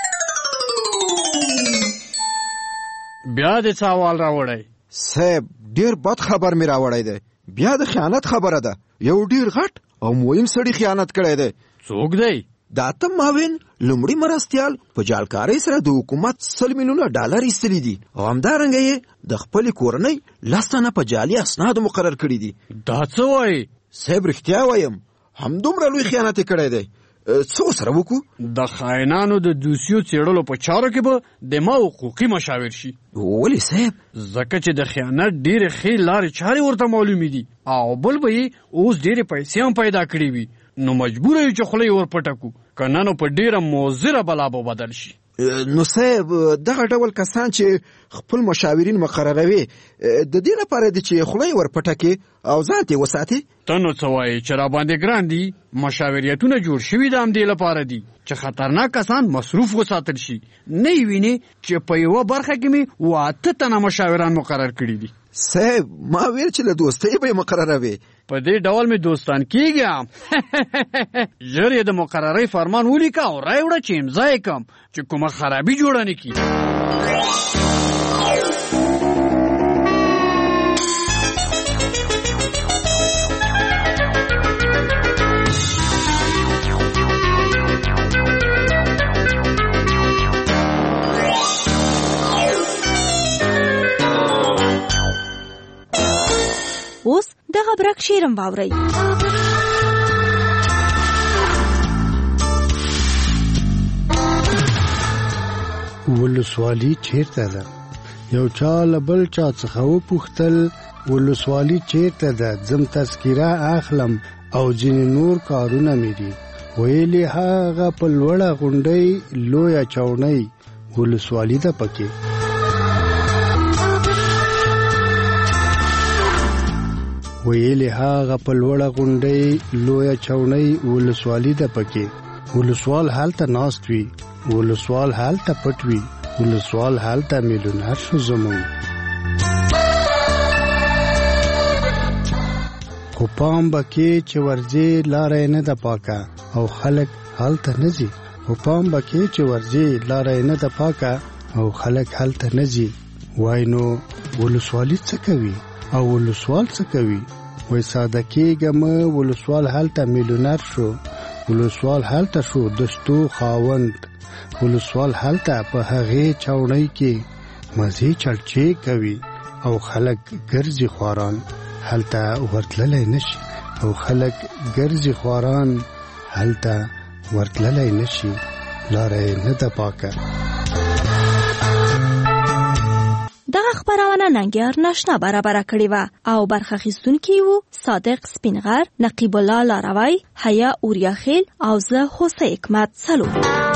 بیا د څه احوال راوړی؟ صاحب ډېر بد خبر مې راوړی دی. بیا د خیانت خبره ده. یو ډېر غټ او مهم سړي خیانت کړی دی. څوک دی؟ د اتم معاون لومړي مرستیال په جعلکارۍ سره د حکومت 100 میلیونه ډالر ایستلي دي او همدارنګه یې د خپلې کورنۍ 10 تنه په جعلي اسنادو مقرر کړي دي. دا څه وایي؟ صاحب رښتیا وایم همدومره لوی خیانت یې کړی دی. څه سره وکړو؟ د خاینانو د دوسیو څېړلو په چارو کې به د ما حقوقي مشاور شي. ولې صاحب؟ ځکه چې د خیانت ډېرې ښې لارې چارې ورته معلومې دي او بل به یې اوس ډېرې پیسې هم پیدا کړې وي نو مجبوره یو چې خوله یې ورپټه کړو که نه نو په ډېره مضره بلا به بدل شي. نو صاحب دغه ډول کسان چې خپل مشاورین مقرروي د دې لپاره دي چې خوله یې ورپټه کړي او ځان ته وساتي. ته نو څه وایې چې راباندې ګران دي؟ مشاوریتونه جوړ شوي د همدې لپاره دي چې خطرناک کسان مصروف وساتل شي. نه یې وینې چې په یوه برخه کې مې 8 تنه مشاوران مقرر کړي دي. صاحب ما ویل چې له دوستۍ به یې مقرره وي. په دې ډول مې دوستان کېږم. ژر یې د مقررۍ فرمان ولیکه او رای وړه چې امضا یې کړم چې کومه خرابي جوړه نه کړي. اوس دغه برک شیرم واورئ. ولسوالي چیرته ده؟ یو چا له بل چا څخه وپوښتل ولسوالي چیرته ده؟ ځم تذکیره اخلم او ځینې نور کارونه مې دي. ویلې هغه په لوړه غونډۍ لویه چوڼۍ ولسوالي ده پکې. ویلې هغه په لوړه غونډۍ لویه چوڼۍ ولسوالي ده پکې. ولسوال هلته ناست وي، ولسوال هلته پټ وي، ولسوال هلته میلیونر شو زمون. خو پام بکې چې ورځې لاره نه ده پاکه او خلک هلته نه ځي. خو پام بکې چې ورځې لاره نه ده پاکه او خلک هلته نه ځي. وای نو ولسوالي څه کوي او ولسوال څه کوي؟ وای ساده کېږه مه، ولسوال هلته میلیونر شو، ولسوال هلته شو دستو خاوند، ولسوال هلته په هغې چوڼۍ کې مزې چړچې کوي او خلک ګرځي خواران هلته ورتللی نشي، او خلک ګرځي خواران هلته ورتللی نشي، لاره یې نه ده پاکه. دغه خبرونه ننګیار ناشنا برابره کړې وه او برخه اخیستونکي وو صادق سپینغر، نقیب الله لاروی، حیا اوریا خیل او زه هوسه حکمت. سلام.